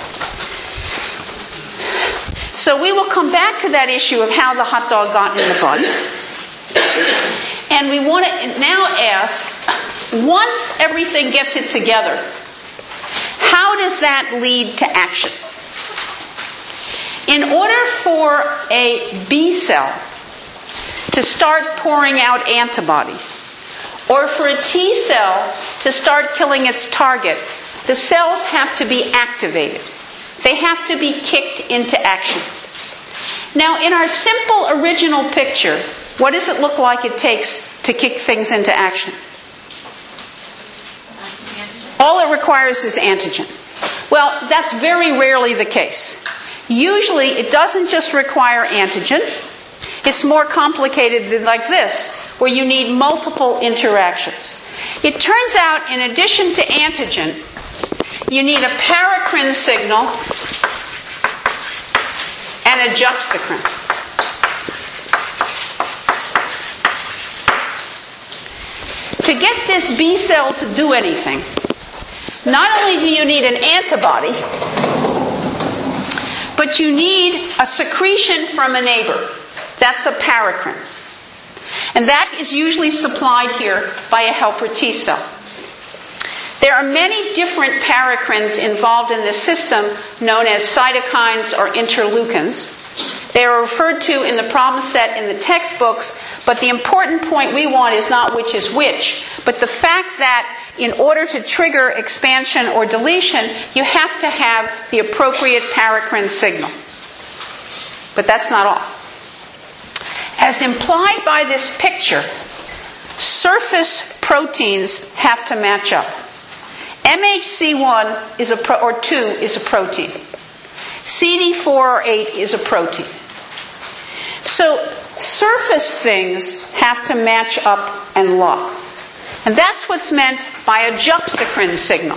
So we will come back to that issue of how the hot dog got in the bun. And we want to now ask, once everything gets it together, how does that lead to action? In order for a B cell to start pouring out antibody, or for a T cell to start killing its target, the cells have to be activated. They have to be kicked into action. Now, in our simple original picture, what does it look like it takes to kick things into action? All it requires is antigen. Well, that's very rarely the case. Usually, it doesn't just require antigen. It's more complicated than like this, where you need multiple interactions. It turns out, in addition to antigen, you need a paracrine signal and a juxtacrine. To get this B cell to do anything, not only do you need an antibody, but you need a secretion from a neighbor. That's a paracrine. And that is usually supplied here by a helper T cell. There are many different paracrines involved in this system, known as cytokines or interleukins. They are referred to in the problem set in the textbooks, but the important point we want is not which is which, but the fact that in order to trigger expansion or deletion, you have to have the appropriate paracrine signal. But that's not all. As implied by this picture, surface proteins have to match up. MHC1 is or 2 is a protein. CD4 or 8 is a protein. So surface things have to match up and lock. And that's what's meant by a juxtacrine signal.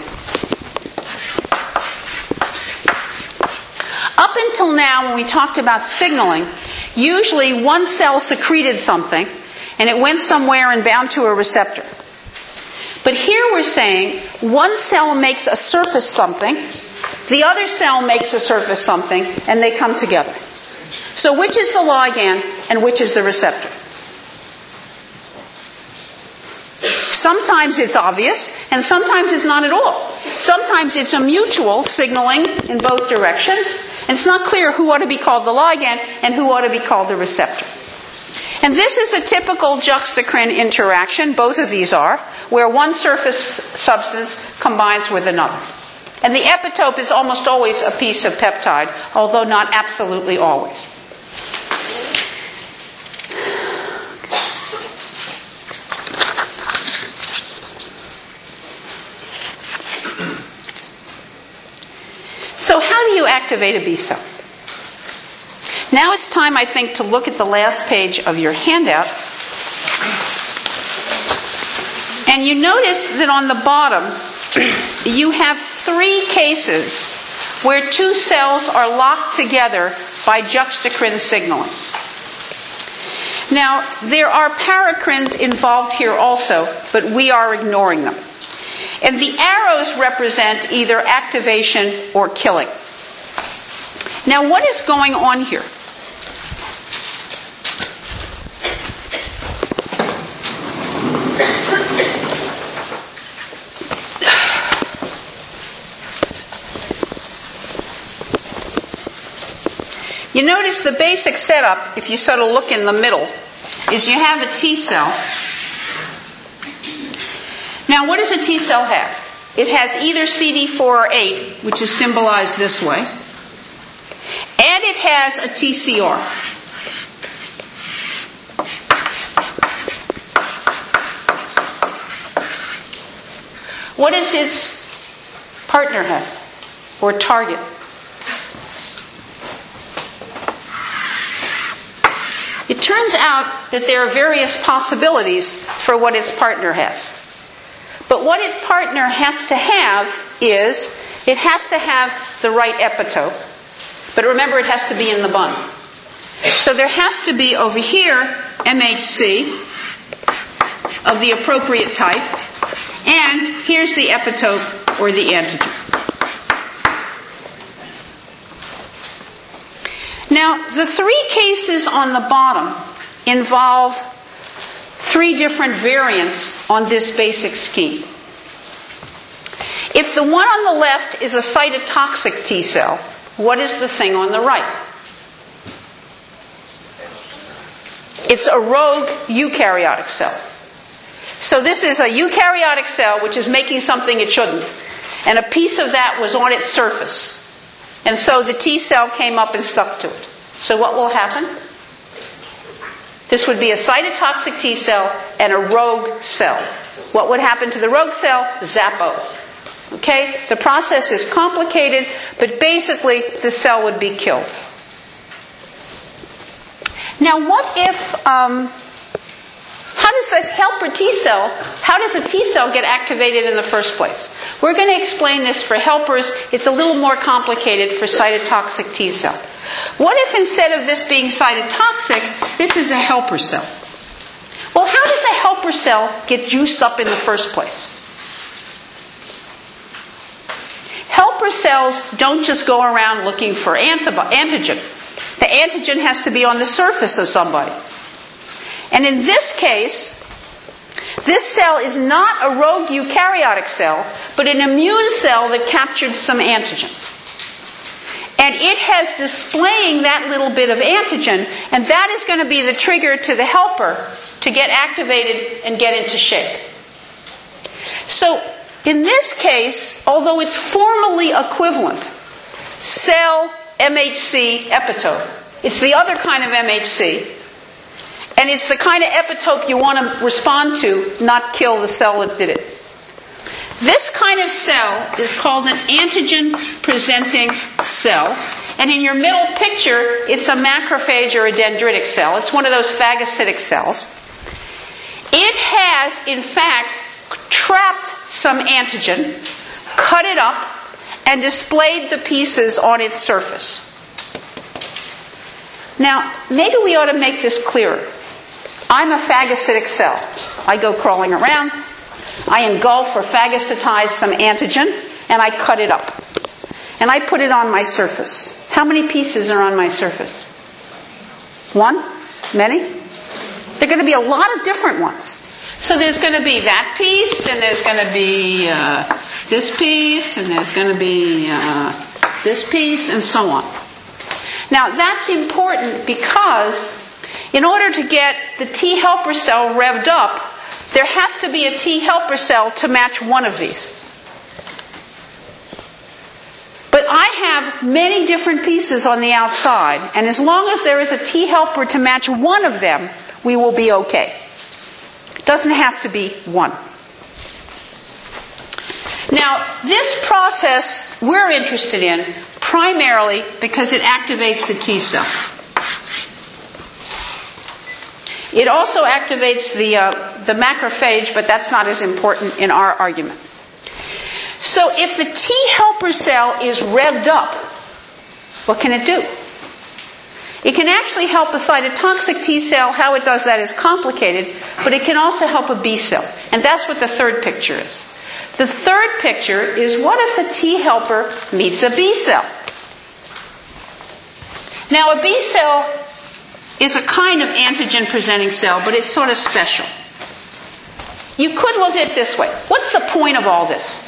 Up until now, when we talked about signaling, usually one cell secreted something, and it went somewhere and bound to a receptor. But here we're saying one cell makes a surface something, the other cell makes a surface something, and they come together. So which is the ligand and which is the receptor? Sometimes it's obvious, and sometimes it's not at all. Sometimes it's a mutual signaling in both directions, and it's not clear who ought to be called the ligand and who ought to be called the receptor. And this is a typical juxtacrine interaction, both of these are, where one surface substance combines with another. And the epitope is almost always a piece of peptide, although not absolutely always. So how do you activate a B cell? Now it's time, I think, to look at the last page of your handout. And you notice that on the bottom, you have 3 cases where 2 cells are locked together by juxtacrine signaling. Now, there are paracrines involved here also, but we are ignoring them. And the arrows represent either activation or killing. Now, what is going on here? You notice the basic setup, if you sort of look in the middle, is you have a T cell. Now, what does a T cell have? It has either CD4 or 8, which is symbolized this way, and it has a TCR. What does its partner have, or target? It turns out that there are various possibilities for what its partner has. But what its partner has to have is, it has to have the right epitope. But remember, it has to be in the bun. So there has to be over here, MHC of the appropriate type. And here's the epitope or the antigen. Now, the 3 cases on the bottom involve 3 different variants on this basic scheme. If the one on the left is a cytotoxic T cell, what is the thing on the right? It's a rogue eukaryotic cell. So this is a eukaryotic cell which is making something it shouldn't. And a piece of that was on its surface. And so the T cell came up and stuck to it. So what will happen? This would be a cytotoxic T cell and a rogue cell. What would happen to the rogue cell? Zappo. Okay? The process is complicated, but basically the cell would be killed. Now what if, how does the helper T cell, how does a T cell get activated in the first place? We're going to explain this for helpers. It's a little more complicated for cytotoxic T cell. What if instead of this being cytotoxic, this is a helper cell? Well, how does a helper cell get juiced up in the first place? Helper cells don't just go around looking for antigen. The antigen has to be on the surface of somebody. And in this case, this cell is not a rogue eukaryotic cell, but an immune cell that captured some antigen. And it has displaying that little bit of antigen, and that is going to be the trigger to the helper to get activated and get into shape. So, in this case, although it's formally equivalent, cell MHC epitope, it's the other kind of MHC, and it's the kind of epitope you want to respond to, not kill the cell that did it. This kind of cell is called an antigen-presenting cell. And in your middle picture, it's a macrophage or a dendritic cell. It's one of those phagocytic cells. It has, in fact, trapped some antigen, cut it up, and displayed the pieces on its surface. Now, maybe we ought to make this clearer. I'm a phagocytic cell. I go crawling around. I engulf or phagocytize some antigen, and I cut it up. And I put it on my surface. How many pieces are on my surface? 1? Many? There are going to be a lot of different ones. So there's going to be that piece, and there's going to be this piece, and there's going to be this piece, and so on. Now, that's important because in order to get the T helper cell revved up, there has to be a T helper cell to match one of these. But I have many different pieces on the outside, and as long as there is a T helper to match one of them, we will be okay. It doesn't have to be one. Now, this process we're interested in primarily because it activates the T cell. It also activates the macrophage, but that's not as important in our argument. So if the T helper cell is revved up, what can it do? It can actually help a cytotoxic T cell. How it does that is complicated, but it can also help a B cell. And that's what the third picture is. The third picture is, what if a T helper meets a B cell? Now, a B cell is a kind of antigen-presenting cell, but it's sort of special. You could look at it this way. What's the point of all this?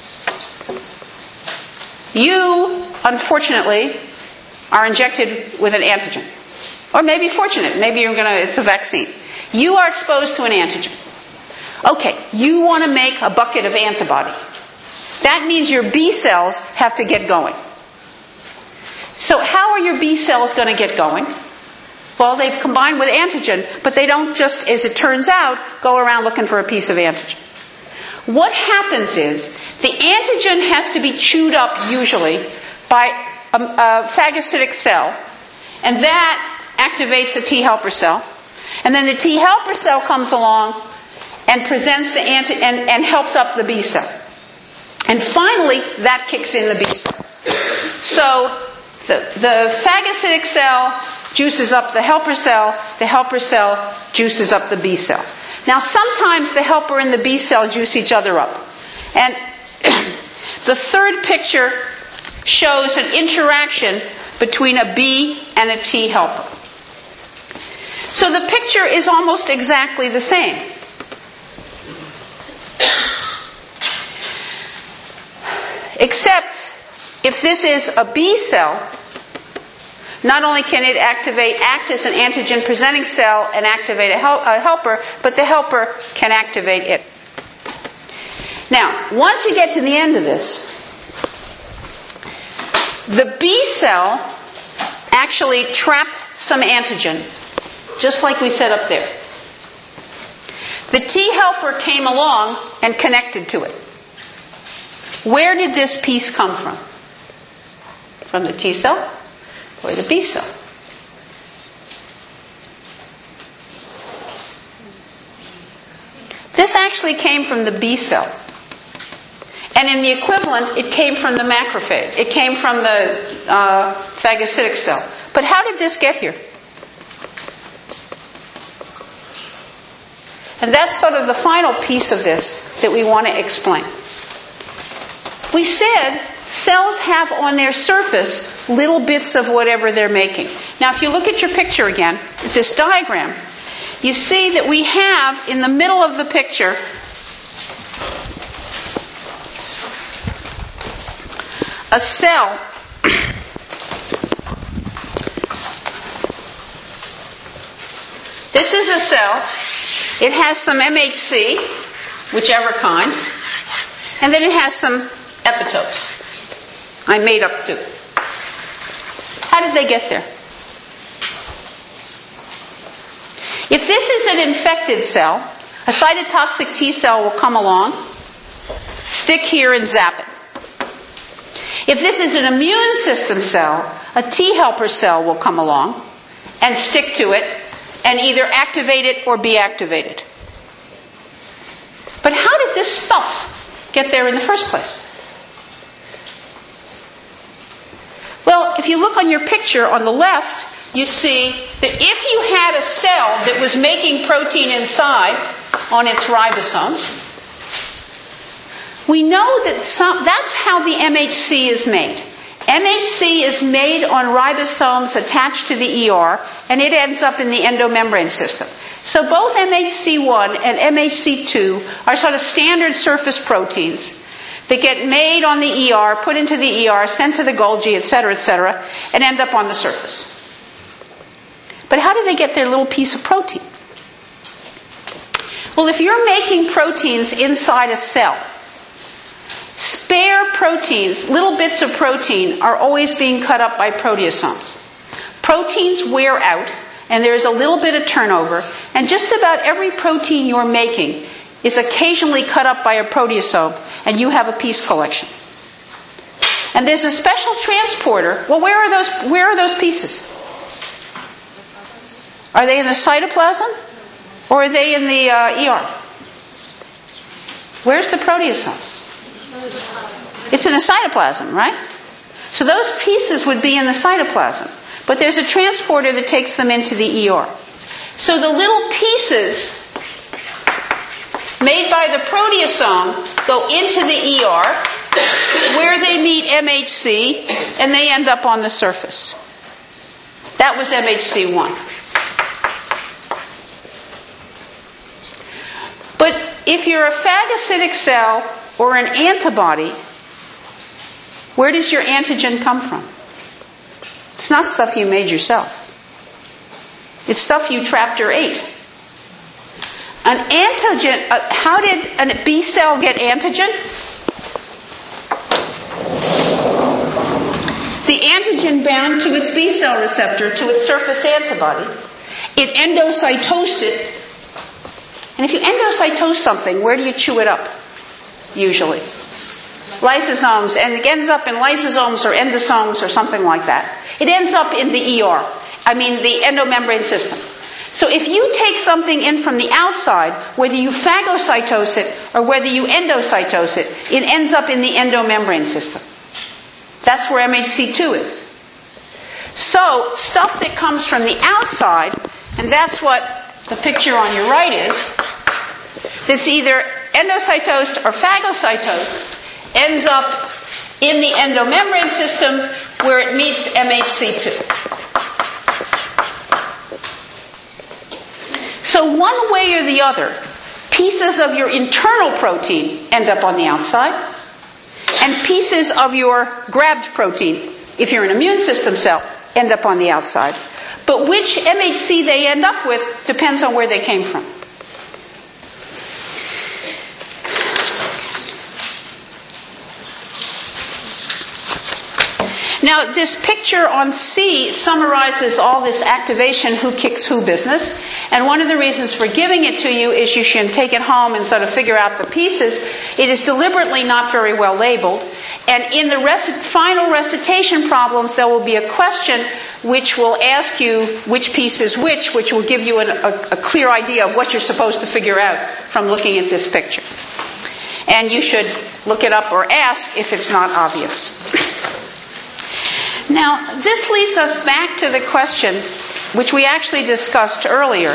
You, unfortunately, are injected with an antigen. Or maybe fortunate. Maybe it's a vaccine. You are exposed to an antigen. Okay, you want to make a bucket of antibody. That means your B cells have to get going. So how are your B cells going to get going? Well, they combine with antigen, but they don't just, as it turns out, go around looking for a piece of antigen. What happens is, the antigen has to be chewed up, usually, by a phagocytic cell, and that activates a T helper cell. And then the T helper cell comes along and presents the and helps up the B cell. And finally, that kicks in the B cell. So the phagocytic cell juices up the helper cell juices up the B cell. Now, sometimes the helper and the B cell juice each other up. And the third picture shows an interaction between a B and a T helper. So the picture is almost exactly the same. Except, if this is a B cell, not only can it act as an antigen-presenting cell and activate a helper, but the helper can activate it. Now, once you get to the end of this, the B cell actually trapped some antigen, just like we said up there. The T helper came along and connected to it. Where did this piece come from? From the T cell or the B cell? This actually came from the B cell. And in the equivalent, it came from the macrophage. It came from the phagocytic cell. But how did this get here? And that's sort of the final piece of this that we want to explain. We said cells have on their surface little bits of whatever they're making. Now, if you look at your picture again, it's this diagram, you see that we have in the middle of the picture a cell This is a cell. It has some MHC, whichever kind, and then it has some epitopes. I made up two. How did they get there? If this is an infected cell, a cytotoxic T cell will come along, stick here and zap it. If this is an immune system cell, a T helper cell will come along and stick to it and either activate it or be activated. But how did this stuff get there in the first place? Well, if you look on your picture on the left, you see that if you had a cell that was making protein inside on its ribosomes, we know that that's how the MHC is made. MHC is made on ribosomes attached to the ER, and it ends up in the endomembrane system. So both MHC1 and MHC2 are sort of standard surface proteins that get made on the ER, put into the ER, sent to the Golgi, etc., and end up on the surface. But how do they get their little piece of protein? Well, if you're making proteins inside a cell, spare proteins, little bits of protein, are always being cut up by proteasomes. Proteins wear out, and there's a little bit of turnover, and just about every protein you're making is occasionally cut up by a proteasome, and you have a piece collection. And there's a special transporter. Well, where are those pieces? Are they in the cytoplasm? Or are they in the ER? Where's the proteasome? It's in the cytoplasm, right? So those pieces would be in the cytoplasm. But there's a transporter that takes them into the ER. So the little pieces made by the proteasome go into the ER, where they meet MHC, and they end up on the surface. That was MHC1. But if you're a phagocytic cell or an antibody, where does your antigen come from? It's not stuff you made yourself. It's stuff you trapped or ate. An antigen, how did a B cell get antigen? The antigen bound to its B cell receptor, to its surface antibody. It endocytosed it. And if you endocytose something, where do you chew it up? Usually. Lysosomes, and it ends up in lysosomes or endosomes or something like that. It ends up in the ER. The endomembrane system. So if you take something in from the outside, whether you phagocytose it or whether you endocytose it, it ends up in the endomembrane system. That's where MHC2 is. So, stuff that comes from the outside, and that's what the picture on your right is, that's either endocytosed or phagocytosed, ends up in the endomembrane system where it meets MHC2. So one way or the other, pieces of your internal protein end up on the outside, and pieces of your grabbed protein, if you're an immune system cell, end up on the outside. But which MHC they end up with depends on where they came from. Now, this picture on C summarizes all this activation who kicks who business. And one of the reasons for giving it to you is you should take it home and sort of figure out the pieces. It is deliberately not very well labeled. And in the final recitation problems, there will be a question which will ask you which piece is which will give you a clear idea of what you're supposed to figure out from looking at this picture. And you should look it up or ask if it's not obvious. Now, this leads us back to the question, which we actually discussed earlier.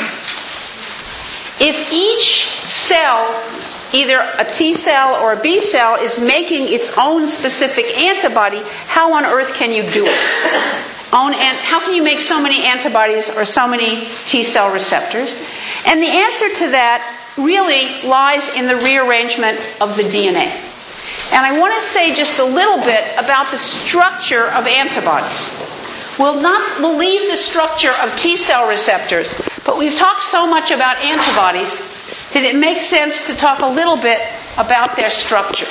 If each cell, either a T cell or a B cell, is making its own specific antibody, how on earth can you do it? How can you make so many antibodies or so many T cell receptors? And the answer to that really lies in the rearrangement of the DNA. And I want to say just a little bit about the structure of antibodies. We'll leave the structure of T cell receptors, but we've talked so much about antibodies that it makes sense to talk a little bit about their structure.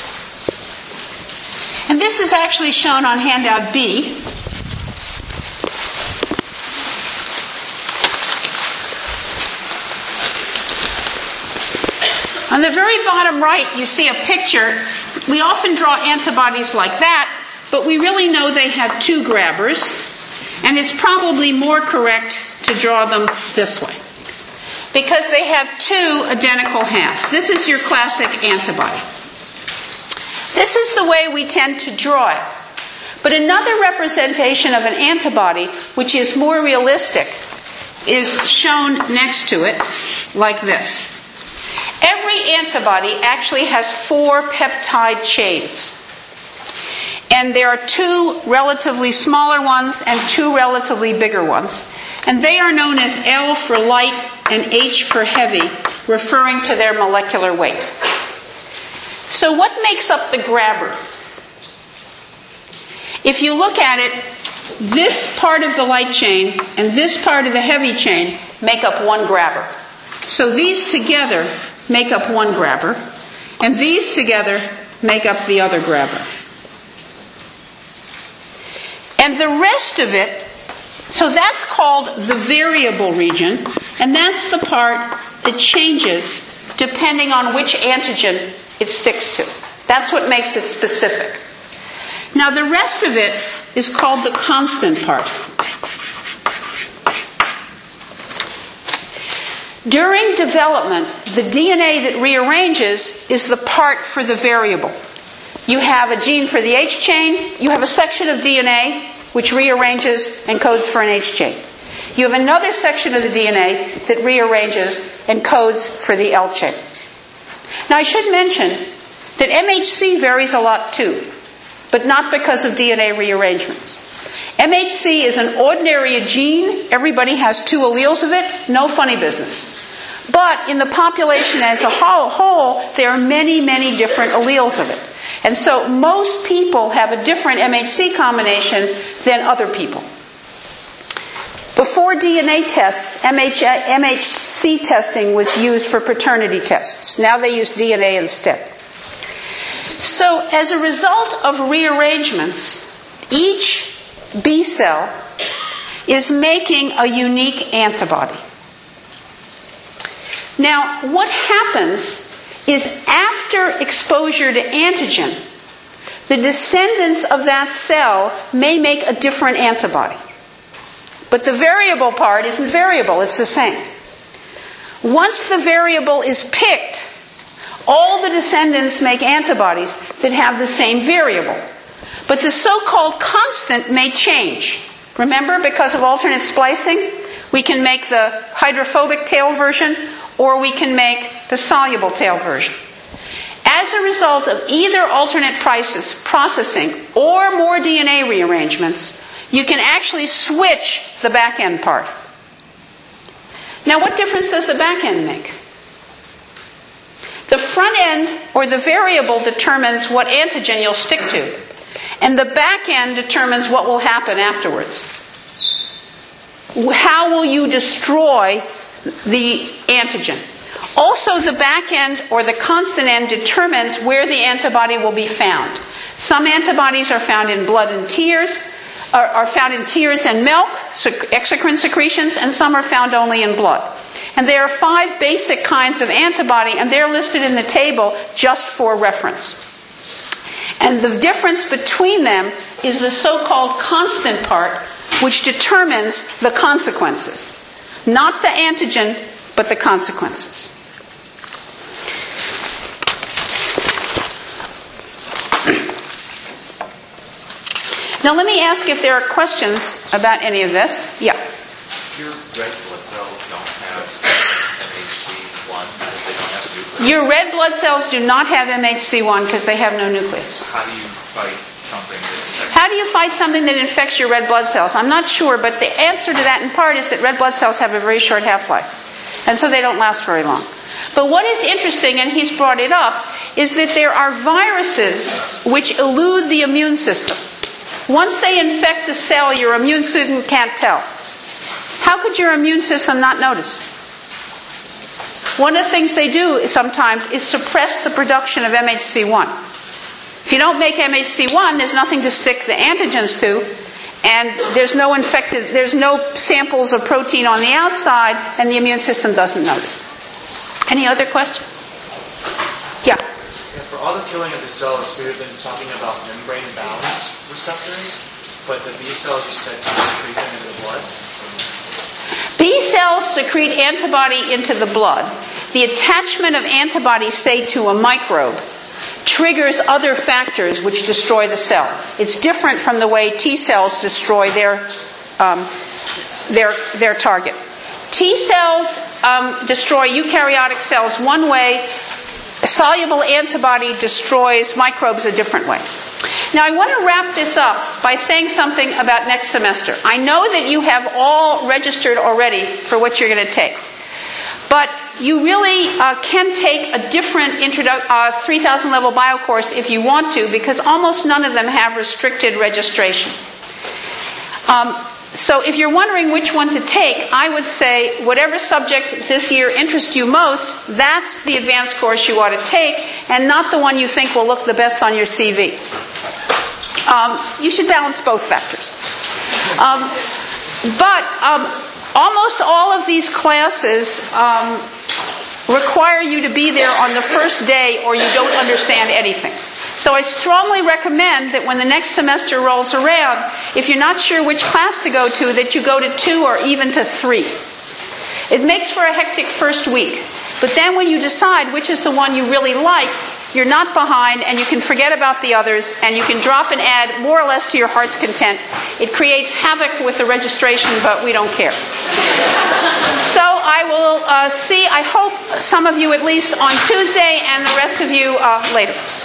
And this is actually shown on handout B. On the very bottom right, you see a picture. We often draw antibodies like that, but we really know they have two grabbers, and it's probably more correct to draw them this way, because they have two identical halves. This is your classic antibody. This is the way we tend to draw it. But another representation of an antibody, which is more realistic, is shown next to it, like this. Every antibody actually has 4 peptide chains. And there are 2 relatively smaller ones and 2 relatively bigger ones. And they are known as L for light and H for heavy, referring to their molecular weight. So what makes up the grabber? If you look at it, this part of the light chain and this part of the heavy chain make up one grabber. So these together make up one grabber, and these together make up the other grabber. And the rest of it, so that's called the variable region, and that's the part that changes depending on which antigen it sticks to. That's what makes it specific. Now the rest of it is called the constant part. During development, the DNA that rearranges is the part for the variable. You have a gene for the H chain, you have a section of DNA which rearranges and codes for an H chain. You have another section of the DNA that rearranges and codes for the L chain. Now I should mention that MHC varies a lot too, but not because of DNA rearrangements. MHC is an ordinary gene. Everybody has 2 alleles of it. No funny business. But in the population as a whole, there are many, many different alleles of it. And so most people have a different MHC combination than other people. Before DNA tests, MHC testing was used for paternity tests. Now they use DNA instead. So as a result of rearrangements, each B cell is making a unique antibody. Now, what happens is after exposure to antigen, the descendants of that cell may make a different antibody. But the variable part isn't variable, it's the same. Once the variable is picked, all the descendants make antibodies that have the same variable. But the so-called constant may change. Remember, because of alternate splicing, we can make the hydrophobic tail version, or we can make the soluble tail version. As a result of either alternate processing or more DNA rearrangements, you can actually switch the back end part. Now, what difference does the back end make? The front end, or the variable, determines what antigen you'll stick to, and the back end determines what will happen afterwards. How will you destroy the antigen? Also, the back end, or the constant end, determines where the antibody will be found. Some antibodies are found in blood and tears, are found in tears and milk, exocrine secretions, and some are found only in blood. And there are 5 basic kinds of antibody, and they're listed in the table just for reference. And the difference between them is the so-called constant part, which determines the consequences. Not the antigen, but the consequences. Now let me ask if there are questions about any of this. Yeah. Your red blood cells don't have MHC1 because they don't have nucleus. Your red blood cells do not have MHC1 because they have no nucleus. How do you fight something that infects? How do you fight something that infects your red blood cells? I'm not sure, but the answer to that in part is that red blood cells have a very short half-life. And so they don't last very long. But what is interesting, and he's brought it up, is that there are viruses which elude the immune system. Once they infect a cell, your immune system can't tell. How could your immune system not notice? One of the things they do sometimes is suppress the production of MHC1. If you don't make MHC1, there's nothing to stick the antigens to, and there's no samples of protein on the outside, and the immune system doesn't notice. Any other question? Yeah. For all the killing of the cells, we've been talking about membrane-bound receptors, but the B cells you said to secrete them into the blood. B cells secrete antibody into the blood. The attachment of antibody, say, to a microbe, triggers other factors which destroy the cell. It's different from the way T cells destroy their target. T cells destroy eukaryotic cells one way. Soluble antibody destroys microbes a different way. Now I want to wrap this up by saying something about next semester. I know that you have all registered already for what you're going to take. But you really can take a different 3,000 level bio course if you want to, because almost none of them have restricted registration. So if you're wondering which one to take, I would say whatever subject this year interests you most, that's the advanced course you ought to take, and not the one you think will look the best on your CV. You should balance both factors. But almost all of these classes require you to be there on the first day or you don't understand anything. So I strongly recommend that when the next semester rolls around, if you're not sure which class to go to, that you go to 2 or even to 3. It makes for a hectic first week. But then when you decide which is the one you really like, you're not behind and you can forget about the others and you can drop and add more or less to your heart's content. It creates havoc with the registration, but we don't care. So I will I hope some of you at least on Tuesday and the rest of you later.